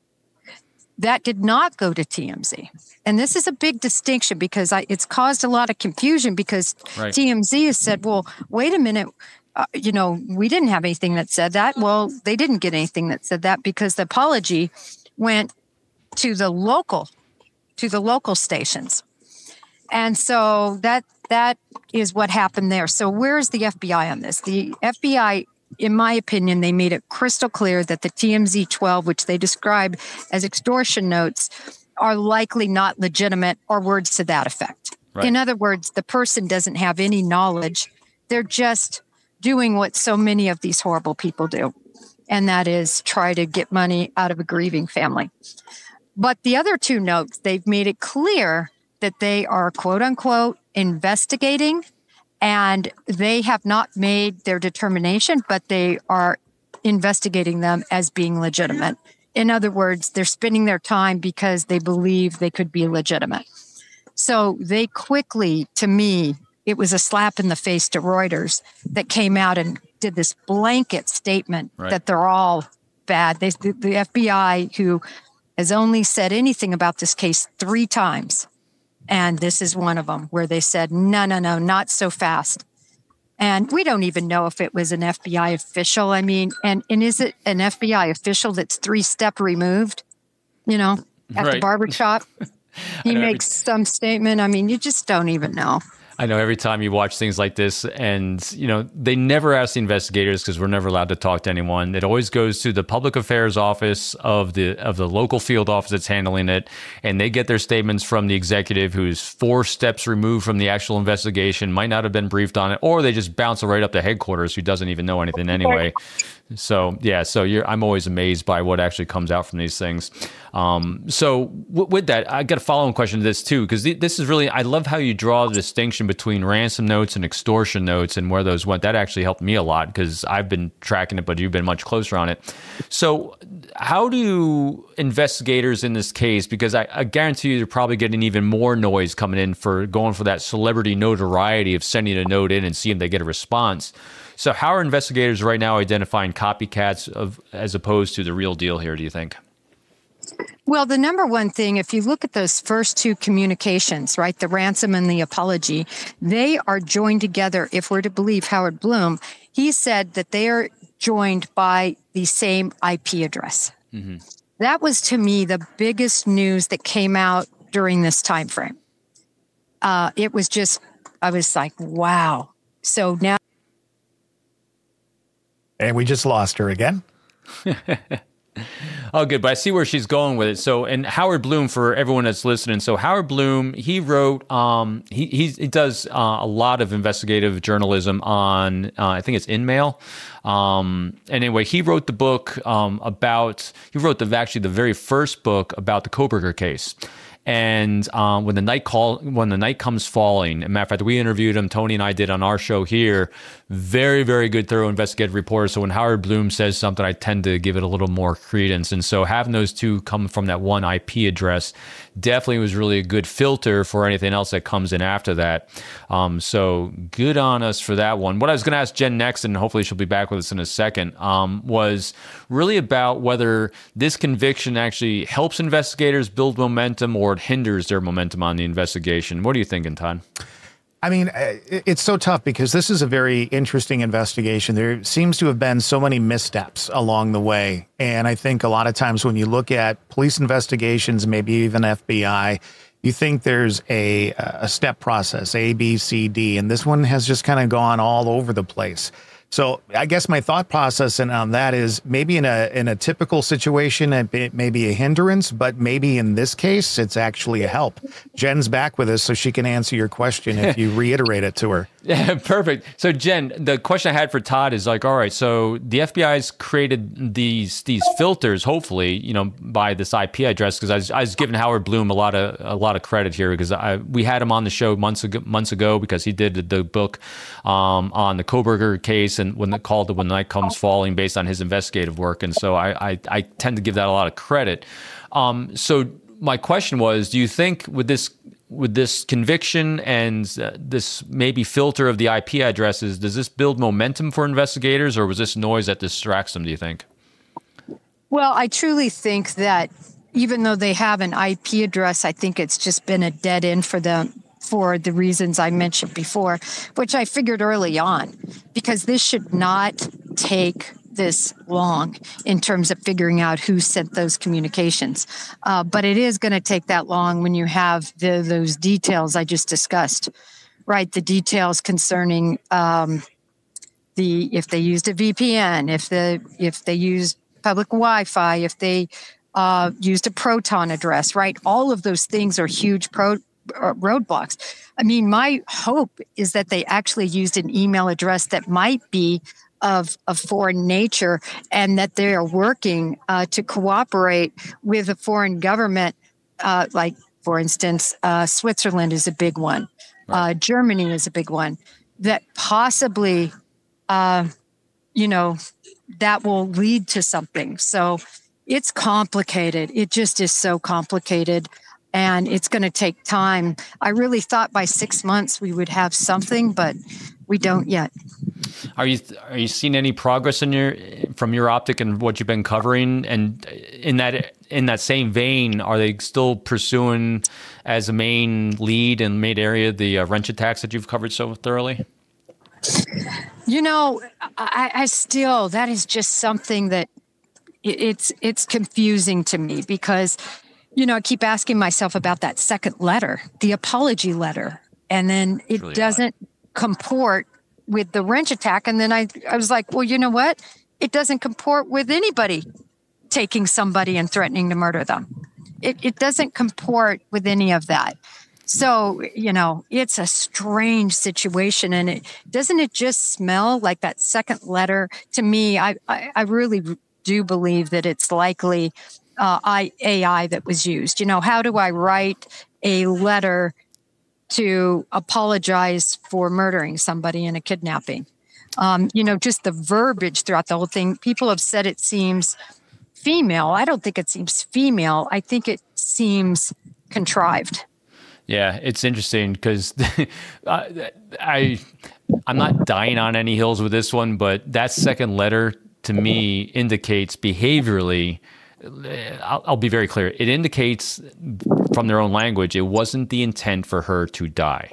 S9: That did not go to TMZ. And this is a big distinction because it's caused a lot of confusion because TMZ has said, well, wait a minute, we didn't have anything that said that. Well, they didn't get anything that said that because the apology went to the local stations. And so that is what happened there. So where's the FBI on this? The FBI, in my opinion, they made it crystal clear that the TMZ 12, which they describe as extortion notes, are likely not legitimate or words to that effect. Right. In other words, the person doesn't have any knowledge. They're just doing what so many of these horrible people do, and that is try to get money out of a grieving family. But the other two notes, they've made it clear that they are, quote unquote, investigating, and they have not made their determination, but they are investigating them as being legitimate. In other words, they're spending their time because they believe they could be legitimate. So they quickly, to me, it was a slap in the face to Reuters that came out and did this blanket statement that they're all bad. The FBI, who has only said anything about this case 3 times, and this is one of them, where they said, no, not so fast. And we don't even know if it was an FBI official. I mean, and is it an FBI official that's 3-step removed, at the barbershop? He makes some statement. I mean, you just don't even know.
S7: I know every time you watch things like this and, they never ask the investigators because we're never allowed to talk to anyone. It always goes to the public affairs office of the local field office that's handling it. And they get their statements from the executive who's 4 steps removed from the actual investigation, might not have been briefed on it, or they just bounce it right up to headquarters who doesn't even know anything anyway. So I'm always amazed by what actually comes out from these things. With that, I got a follow-on question to this too, because this is really, I love how you draw the distinction between ransom notes and extortion notes and where those went. That actually helped me a lot because I've been tracking it, but you've been much closer on it. So how do investigators in this case, because I guarantee you they're probably getting even more noise coming in for going for that celebrity notoriety of sending a note in and seeing if they get a response. So how are investigators right now identifying copycats as opposed to the real deal here, do you think?
S9: Well, the number one thing, if you look at those first 2 communications, right, the ransom and the apology, they are joined together. If we're to believe Howard Bloom, he said that they are joined by the same IP address. Mm-hmm. That was, to me, the biggest news that came out during this time frame. It was just, I was like, wow. So now.
S8: And we just lost her again.
S7: Oh, good. But I see where she's going with it. So, and Howard Bloom, for everyone that's listening. So Howard Bloom, he wrote, he does a lot of investigative journalism on, I think it's InMail. And anyway, he wrote the book the very first book about the Kohberger case. And when the night comes falling, as a matter of fact, we interviewed him, Tony and I did on our show here. Very, very good, thorough investigative reporter. So when Howard Bloom says something, I tend to give it a little more credence. And so having those 2 come from that one IP address definitely was really a good filter for anything else that comes in after that. So good on us for that one. What I was going to ask Jen next, and hopefully she'll be back with us in a second, was really about whether this conviction actually helps investigators build momentum or it hinders their momentum on the investigation. What are you thinking, Todd?
S8: I mean, it's so tough because this is a very interesting investigation. There seems to have been so many missteps along the way. And I think a lot of times when you look at police investigations, maybe even FBI, you think there's a step process, A, B, C, D, and this one has just kind of gone all over the place. So I guess my thought process on that is maybe in a typical situation, it may be a hindrance, but maybe in this case, it's actually a help. Jen's back with us, so she can answer your question if you reiterate it to her.
S7: Yeah, perfect. So Jen, the question I had for Todd is like, all right, so the FBI's created these filters, hopefully, by this IP address, because I was giving Howard Bloom a lot of credit here because we had him on the show months ago because he did the book on the Kohberger case and when the night comes falling, based on his investigative work, and so I tend to give that a lot of credit. So my question was, do you think with this conviction and this maybe filter of the IP addresses, does this build momentum for investigators, or was this noise that distracts them, do you think?
S9: Well, I truly think that even though they have an IP address, I think it's just been a dead end for them for the reasons I mentioned before, which I figured early on, because this should not take this long in terms of figuring out who sent those communications. But it is going to take that long when you have those details I just discussed, right? The details concerning if they used a VPN, if they used public Wi-Fi, if they used a Proton address, right? All of those things are huge roadblocks. I mean, my hope is that they actually used an email address that might be of foreign nature, and that they are working to cooperate with a foreign government, like, for instance, Switzerland is a big one. Right. Germany is a big one that possibly, that will lead to something. So it's complicated. It just is so complicated, and it's going to take time. I really thought by 6 months we would have something, but we don't yet.
S7: Are you seeing any progress from your optic and what you've been covering? And in that same vein, are they still pursuing as a main lead and main area the wrench attacks that you've covered so thoroughly?
S9: I still, that is just something that it's confusing to me, because I keep asking myself about that second letter, the apology letter, and then it really doesn't comport with the wrench attack. And then I was like, well, you know what? It doesn't comport with anybody taking somebody and threatening to murder them. It doesn't comport with any of that. So, it's a strange situation. And doesn't it just smell like that second letter? To me, I really do believe that it's likely AI that was used. How do I write a letter to apologize for murdering somebody in a kidnapping? Just the verbiage throughout the whole thing. People have said it seems female. I don't think it seems female. I think it seems contrived.
S7: Yeah, it's interesting because I'm not dying on any hills with this one, but that second letter to me indicates behaviorally, I'll be very clear. It indicates from their own language, it wasn't the intent for her to die.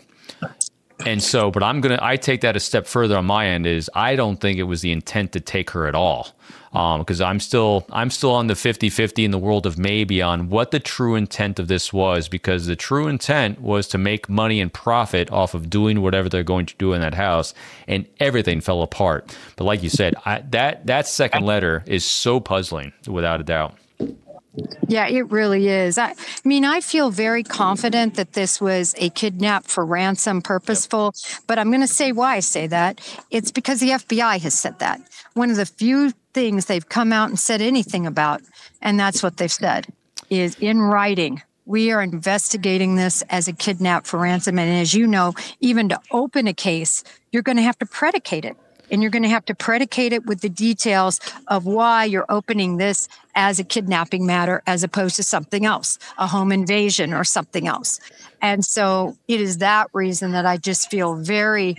S7: And so, but I take that a step further on my end is I don't think it was the intent to take her at all. Because I'm still on the 50-50 in the world of maybe on what the true intent of this was, because the true intent was to make money and profit off of doing whatever they're going to do in that house, and everything fell apart. But like you said, that second letter is so puzzling, without a doubt.
S9: Yeah, it really is. I mean, I feel very confident that this was a kidnap for ransom, purposeful, but I'm going to say why I say that. It's because the FBI has said that. One of the few things they've come out and said anything about, and that's what they've said, is in writing. We are investigating this as a kidnap for ransom. And as you know, even to open a case, you're going to have to predicate it. And you're going to have to predicate it with the details of why you're opening this as a kidnapping matter as opposed to something else, a home invasion or something else. And so it is that reason that I just feel very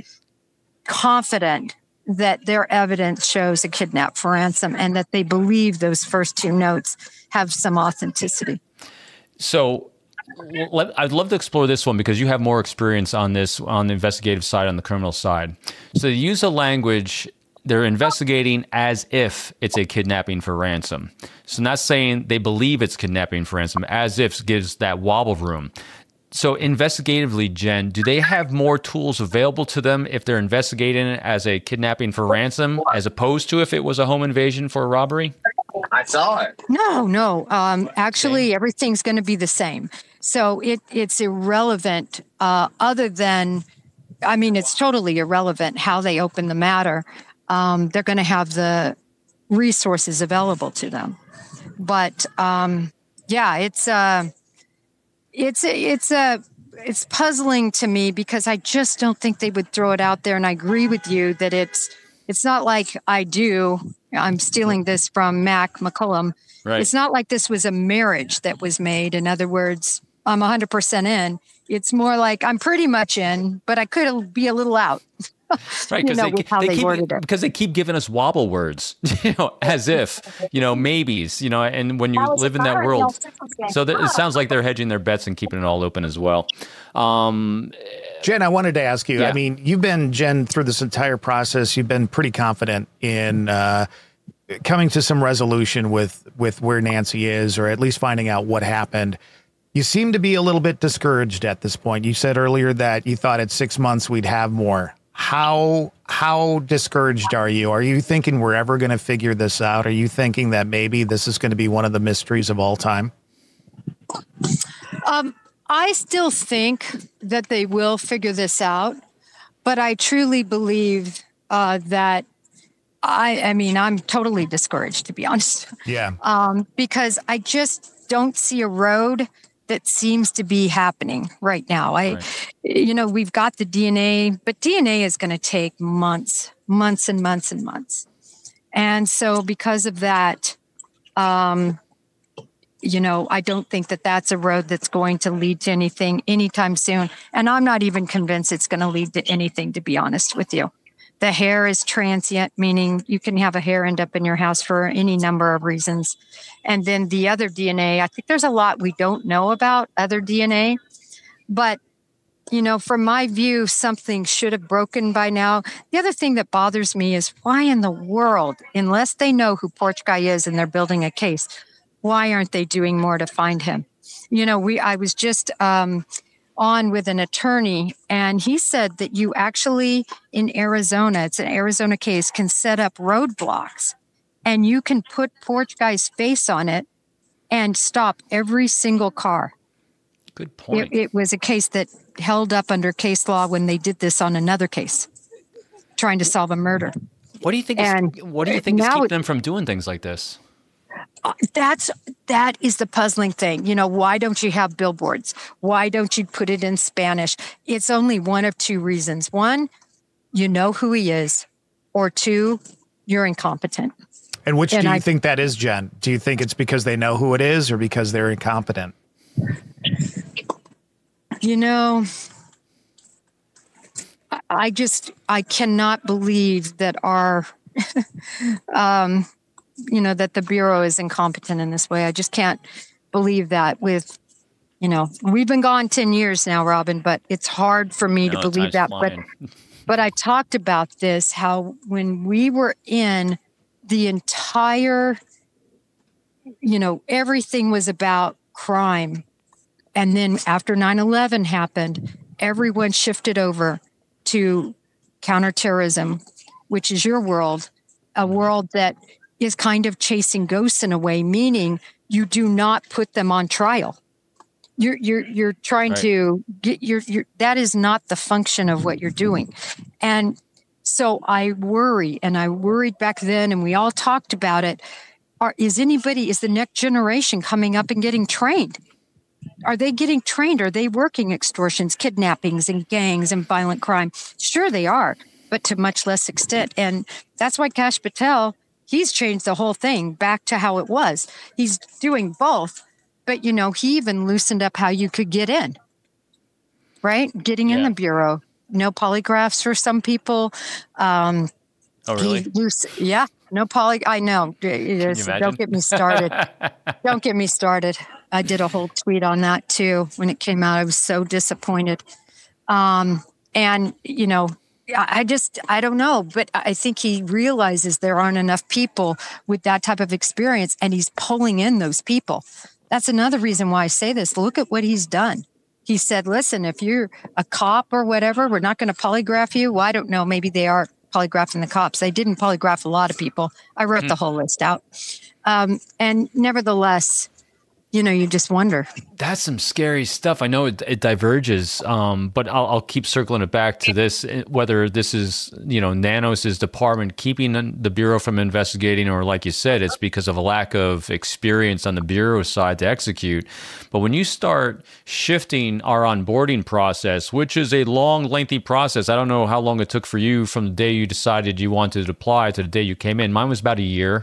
S9: confident that their evidence shows a kidnap for ransom and that they believe those first two notes have some authenticity.
S7: So I'd love to explore this one because you have more experience on this, on the investigative side, on the criminal side. So they use a language, they're investigating as if it's a kidnapping for ransom. So not saying they believe it's kidnapping for ransom, as if gives that wobble room. So investigatively, Jen, do they have more tools available to them if they're investigating it as a kidnapping for ransom as opposed to if it was a home invasion for a robbery?
S10: I saw it.
S9: No. Actually, everything's going to be the same. So it's irrelevant other than, I mean, it's totally irrelevant how they open the matter. They're going to have the resources available to them. But it's puzzling to me because I just don't think they would throw it out there. And I agree with you that it's not like I'm stealing this from Mac McCullum. Right. It's not like this was a marriage that was made. In other words, I'm 100% in. It's more like I'm pretty much in, but I could be a little out.
S7: Right,
S9: you know, with how they worded it.
S7: because they keep giving us wobble words, as if, maybes, and when you live in that world. So it sounds like they're hedging their bets and keeping it all open as well.
S8: Jen, I wanted to ask you,
S7: Yeah.
S8: I mean, you've been, Jen, through this entire process, you've been pretty confident in coming to some resolution with where Nancy is, or at least finding out what happened. You seem to be a little bit discouraged at this point. You said earlier that you thought at 6 months we'd have more. How discouraged are you? Are you thinking we're ever going to figure this out? Are you thinking that maybe this is going to be one of the mysteries of all time?
S9: I still think that they will figure this out, but I truly believe that I'm totally discouraged, to be honest.
S8: Yeah.
S9: Because I just don't see a road that seems to be happening right now. We've got the DNA, but DNA is going to take months and months and months. And so because of that, I don't think that that's a road that's going to lead to anything anytime soon. And I'm not even convinced it's going to lead to anything, to be honest with you. The hair is transient, meaning you can have a hair end up in your house for any number of reasons. And then the other DNA, I think there's a lot we don't know about other DNA. But, from my view, something should have broken by now. The other thing that bothers me is why in the world, unless they know who Porch Guy is and they're building a case, why aren't they doing more to find him? I was just on with an attorney, and he said that you actually in Arizona, it's an Arizona case, can set up roadblocks and you can put Porch Guy's face on it and stop every single car.
S7: Good point.
S9: It was a case that held up under case law when they did this on another case, trying to solve a murder.
S7: What do you think is keeping them from doing things like this?
S9: That is the puzzling thing. Why don't you have billboards? Why don't you put it in Spanish? It's only one of two reasons. One, you know who he is, or two, you're incompetent.
S8: And which do you think that is, Jen? Do you think it's because they know who it is or because they're incompetent?
S9: I cannot believe that our that the Bureau is incompetent in this way. I just can't believe that we've been gone 10 years now, Robin, but it's hard for me to believe that. But I talked about this, how when we were in the entire, everything was about crime. And then after 9/11 happened, everyone shifted over to counterterrorism, which is your world, a world that is kind of chasing ghosts in a way, meaning you do not put them on trial. You're trying to get that is not the function of what you're doing. And so I worry, and I worried back then, and we all talked about it. Is the next generation coming up and getting trained? Are they getting trained? Are they working extortions, kidnappings, and gangs and violent crime? Sure, they are, but to much less extent. And that's why Kash Patel, he's changed the whole thing back to how it was. He's doing both. But, he even loosened up how you could get in, right? Getting in the Bureau. No polygraphs for some people.
S7: Oh, really?
S9: No I know. Don't get me started. Don't get me started. I did a whole tweet on that, too, when it came out. I was so disappointed. I don't know, but I think he realizes there aren't enough people with that type of experience, and he's pulling in those people. That's another reason why I say this. Look at what he's done. He said, listen, if you're a cop or whatever, we're not going to polygraph you. Well, I don't know. Maybe they are polygraphing the cops. They didn't polygraph a lot of people. I wrote the whole list out. And nevertheless, you just wonder.
S7: That's some scary stuff. I know it diverges, but I'll keep circling it back to this, whether this is, Nanos' department keeping the Bureau from investigating, or like you said, it's because of a lack of experience on the Bureau side to execute. But when you start shifting our onboarding process, which is a long, lengthy process, I don't know how long it took for you from the day you decided you wanted to apply to the day you came in. Mine was about a year.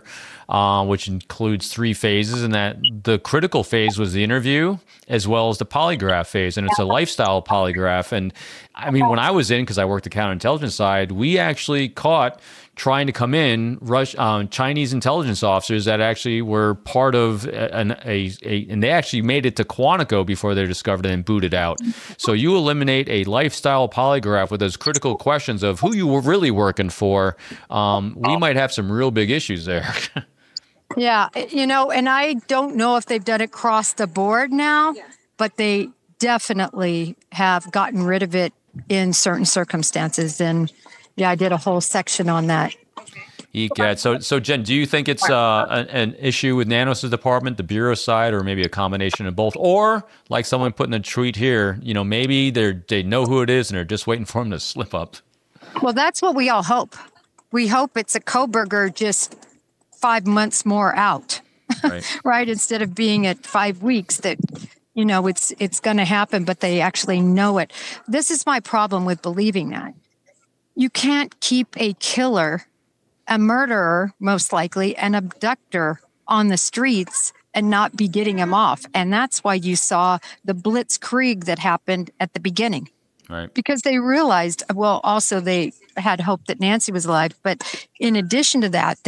S7: which includes 3 phases, and that the critical phase was the interview as well as the polygraph phase, and it's a lifestyle polygraph. And I mean, when I was in, because I worked the counterintelligence side, we actually caught trying to come in Chinese intelligence officers that actually were part of and they actually made it to Quantico before they're discovered and booted out. So you eliminate a lifestyle polygraph with those critical questions of who you were really working for. We might have some real big issues there.
S9: Yeah, and I don't know if they've done it across the board now, but they definitely have gotten rid of in certain circumstances. And yeah, I did a whole section on that.
S7: So Jen, do you think it's an issue with Nanos' department, the bureau side, or maybe a combination of both? Or like someone put in a tweet here, maybe they know who it is and they're just waiting for him to slip up.
S9: Well, that's what we all hope. We hope it's a Kohberger just 5 months more out, right? Instead of being at 5 weeks that, it's going to happen, but they actually know it. This is my problem with believing that. You can't keep a killer, a murderer, most likely, an abductor on the streets and not be getting him off. And that's why you saw the blitzkrieg that happened at the beginning.
S7: Right.
S9: Because they realized, well, also they had hope that Nancy was alive. But in addition to that,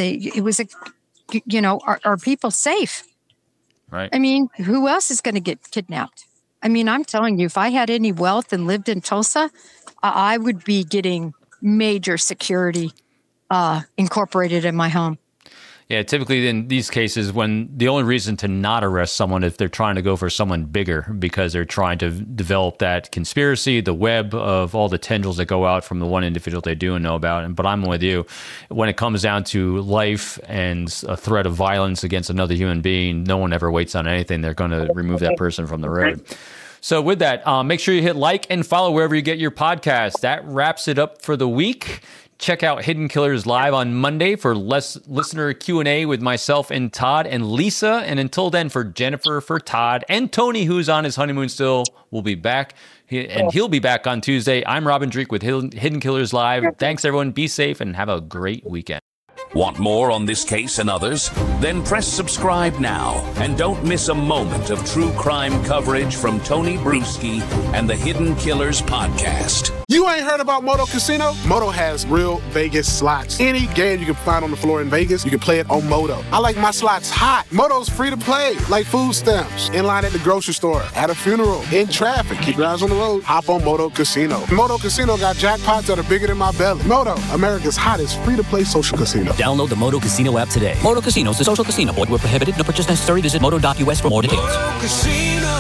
S9: are people safe?
S7: Right.
S9: I mean, who else is going to get kidnapped? I mean, I'm telling you, if I had any wealth and lived in Tulsa, I would be getting major security incorporated in my home.
S7: Yeah, typically in these cases, when the only reason to not arrest someone if they're trying to go for someone bigger because they're trying to develop that conspiracy, the web of all the tendrils that go out from the one individual they do and know about. But I'm with you. When it comes down to life and a threat of violence against another human being, no one ever waits on anything. They're going to remove that person from the road. So with that, make sure you hit like and follow wherever you get your podcast. That wraps it up for the week. Check out Hidden Killers Live on Monday for listener Q&A with myself and Todd and Lisa. And until then, for Jennifer, for Todd, and Tony, who's on his honeymoon still, will be back. He'll be back on Tuesday. I'm Robin Dreek with Hidden Killers Live. Thanks, everyone. Be safe and have a great weekend.
S6: Want more on this case and others? Then press subscribe now and don't miss a moment of true crime coverage from Tony Bruschi and the Hidden Killers podcast.
S5: You ain't heard about Moto Casino? Moto has real Vegas slots. Any game you can find on the floor in Vegas, you can play it on Moto. I like my slots hot. Moto's free to play, like food stamps. In line at the grocery store, at a funeral, in traffic. Keep your eyes on the road. Hop on Moto Casino. Moto Casino got jackpots that are bigger than my belly. Moto, America's hottest free-to-play social casino.
S1: Download the Moto Casino app today.
S3: Moto Casino is a social casino. Void where prohibited. No purchase necessary. Visit moto.us for more details.
S4: Moto Casino,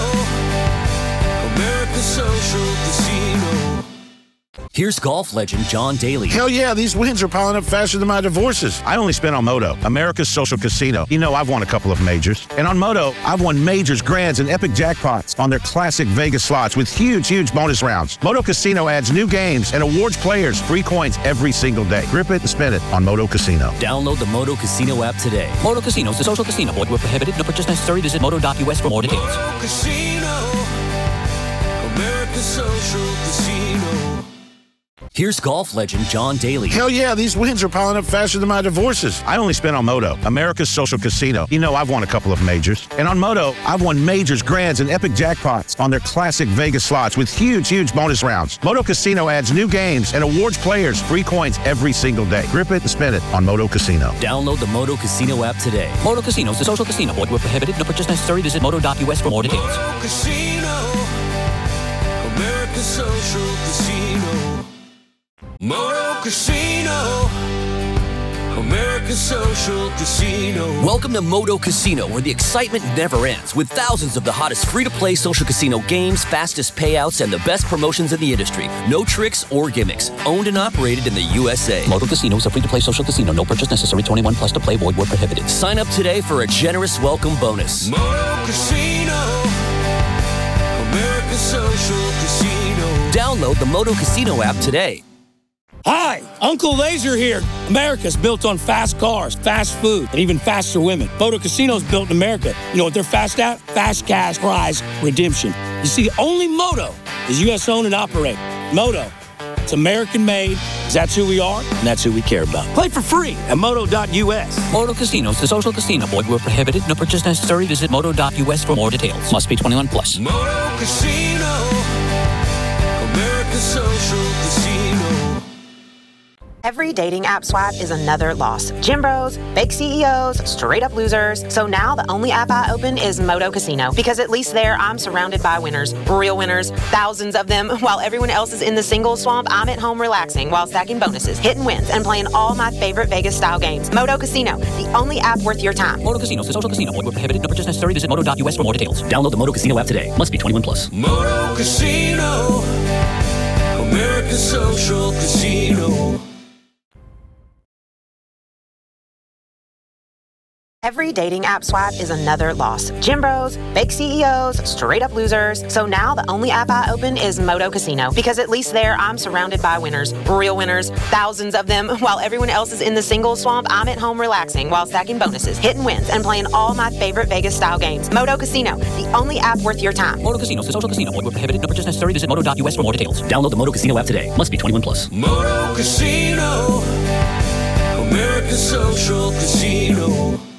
S4: America's social casino.
S1: Here's golf legend John Daly.
S2: Hell yeah, these wins are piling up faster than my divorces. I only spent on Moto, America's social casino. I've won a couple of majors. And on Moto, I've won majors, grands, and epic jackpots on their classic Vegas slots with huge bonus rounds. Moto Casino adds new games and awards players free coins every single day. Grip it and spin it on Moto Casino.
S1: Download the Moto Casino app today.
S3: Moto Casino is a social casino. Void where prohibited. No purchase necessary. Visit moto.us for more details.
S4: Moto Casino, America's social casino.
S1: Here's golf legend John Daly.
S2: Hell yeah, these wins are piling up faster than my divorces. I only spent on Moto, America's social casino. I've won a couple of majors. And on Moto, I've won majors, grands, and epic jackpots on their classic Vegas slots with huge bonus rounds. Moto Casino adds new games and awards players free coins every single day. Grip it and spin it on Moto Casino.
S1: Download the Moto Casino app today.
S3: Moto Casino is a social casino. Void where prohibited. No purchase necessary. Visit moto.us for more details.
S4: Moto Casino, America's social casino. Moto Casino, America's social casino.
S1: Welcome to Moto Casino, where the excitement never ends, with thousands of the hottest free-to-play social casino games, fastest payouts, and the best promotions in the industry. No tricks or gimmicks. Owned and operated in the USA.
S3: Moto Casino is a free-to-play social casino. No purchase necessary. 21 plus to play. Void where prohibited.
S1: Sign up today for a generous welcome bonus.
S4: Moto Casino, America's social casino.
S1: Download the Moto Casino app today.
S10: Hi, Uncle Laser here. America's built on fast cars, fast food, and even faster women. Moto Casino's built in America. You know what they're fast at? Fast cash prize redemption. You see, only Moto is U.S. owned and operated. Moto, It's American made, 'cause that's who we are, and that's who we care about. Play for free at Moto.us.
S3: Moto Casinos, the social casino. Void where prohibited. No purchase necessary. Visit Moto.us for more details. Must be 21 plus.
S4: Moto Casino, America's social casino.
S11: Every dating app swipe is another loss. Gym bros, fake CEOs, straight up losers. So now the only app I open is Moto Casino, because at least there I'm surrounded by winners, real winners, thousands of them. While everyone else is in the single swamp, I'm at home relaxing while stacking bonuses, hitting wins, and playing all my favorite Vegas style games. Moto Casino, the only app worth your time.
S3: Moto Casinos, the social casino. Void where prohibited. No purchase necessary. Visit Moto.us for more details. Download the Moto Casino app today. Must be 21 plus.
S4: Moto Casino, America's social casino.
S11: Every dating app swipe is another loss. Gym bros, fake CEOs, straight up losers. So now the only app I open is Moto Casino, because at least there I'm surrounded by winners, real winners, thousands of them. While everyone else is in the single swamp, I'm at home relaxing while stacking bonuses, hitting wins, and playing all my favorite Vegas style games. Moto Casino, the only app worth your time.
S3: Moto Casinos, the social casino. Void where prohibited. No purchase necessary. Visit Moto.us for more details. Download the Moto Casino app today. Must be 21 plus.
S4: Moto Casino, America's social casino.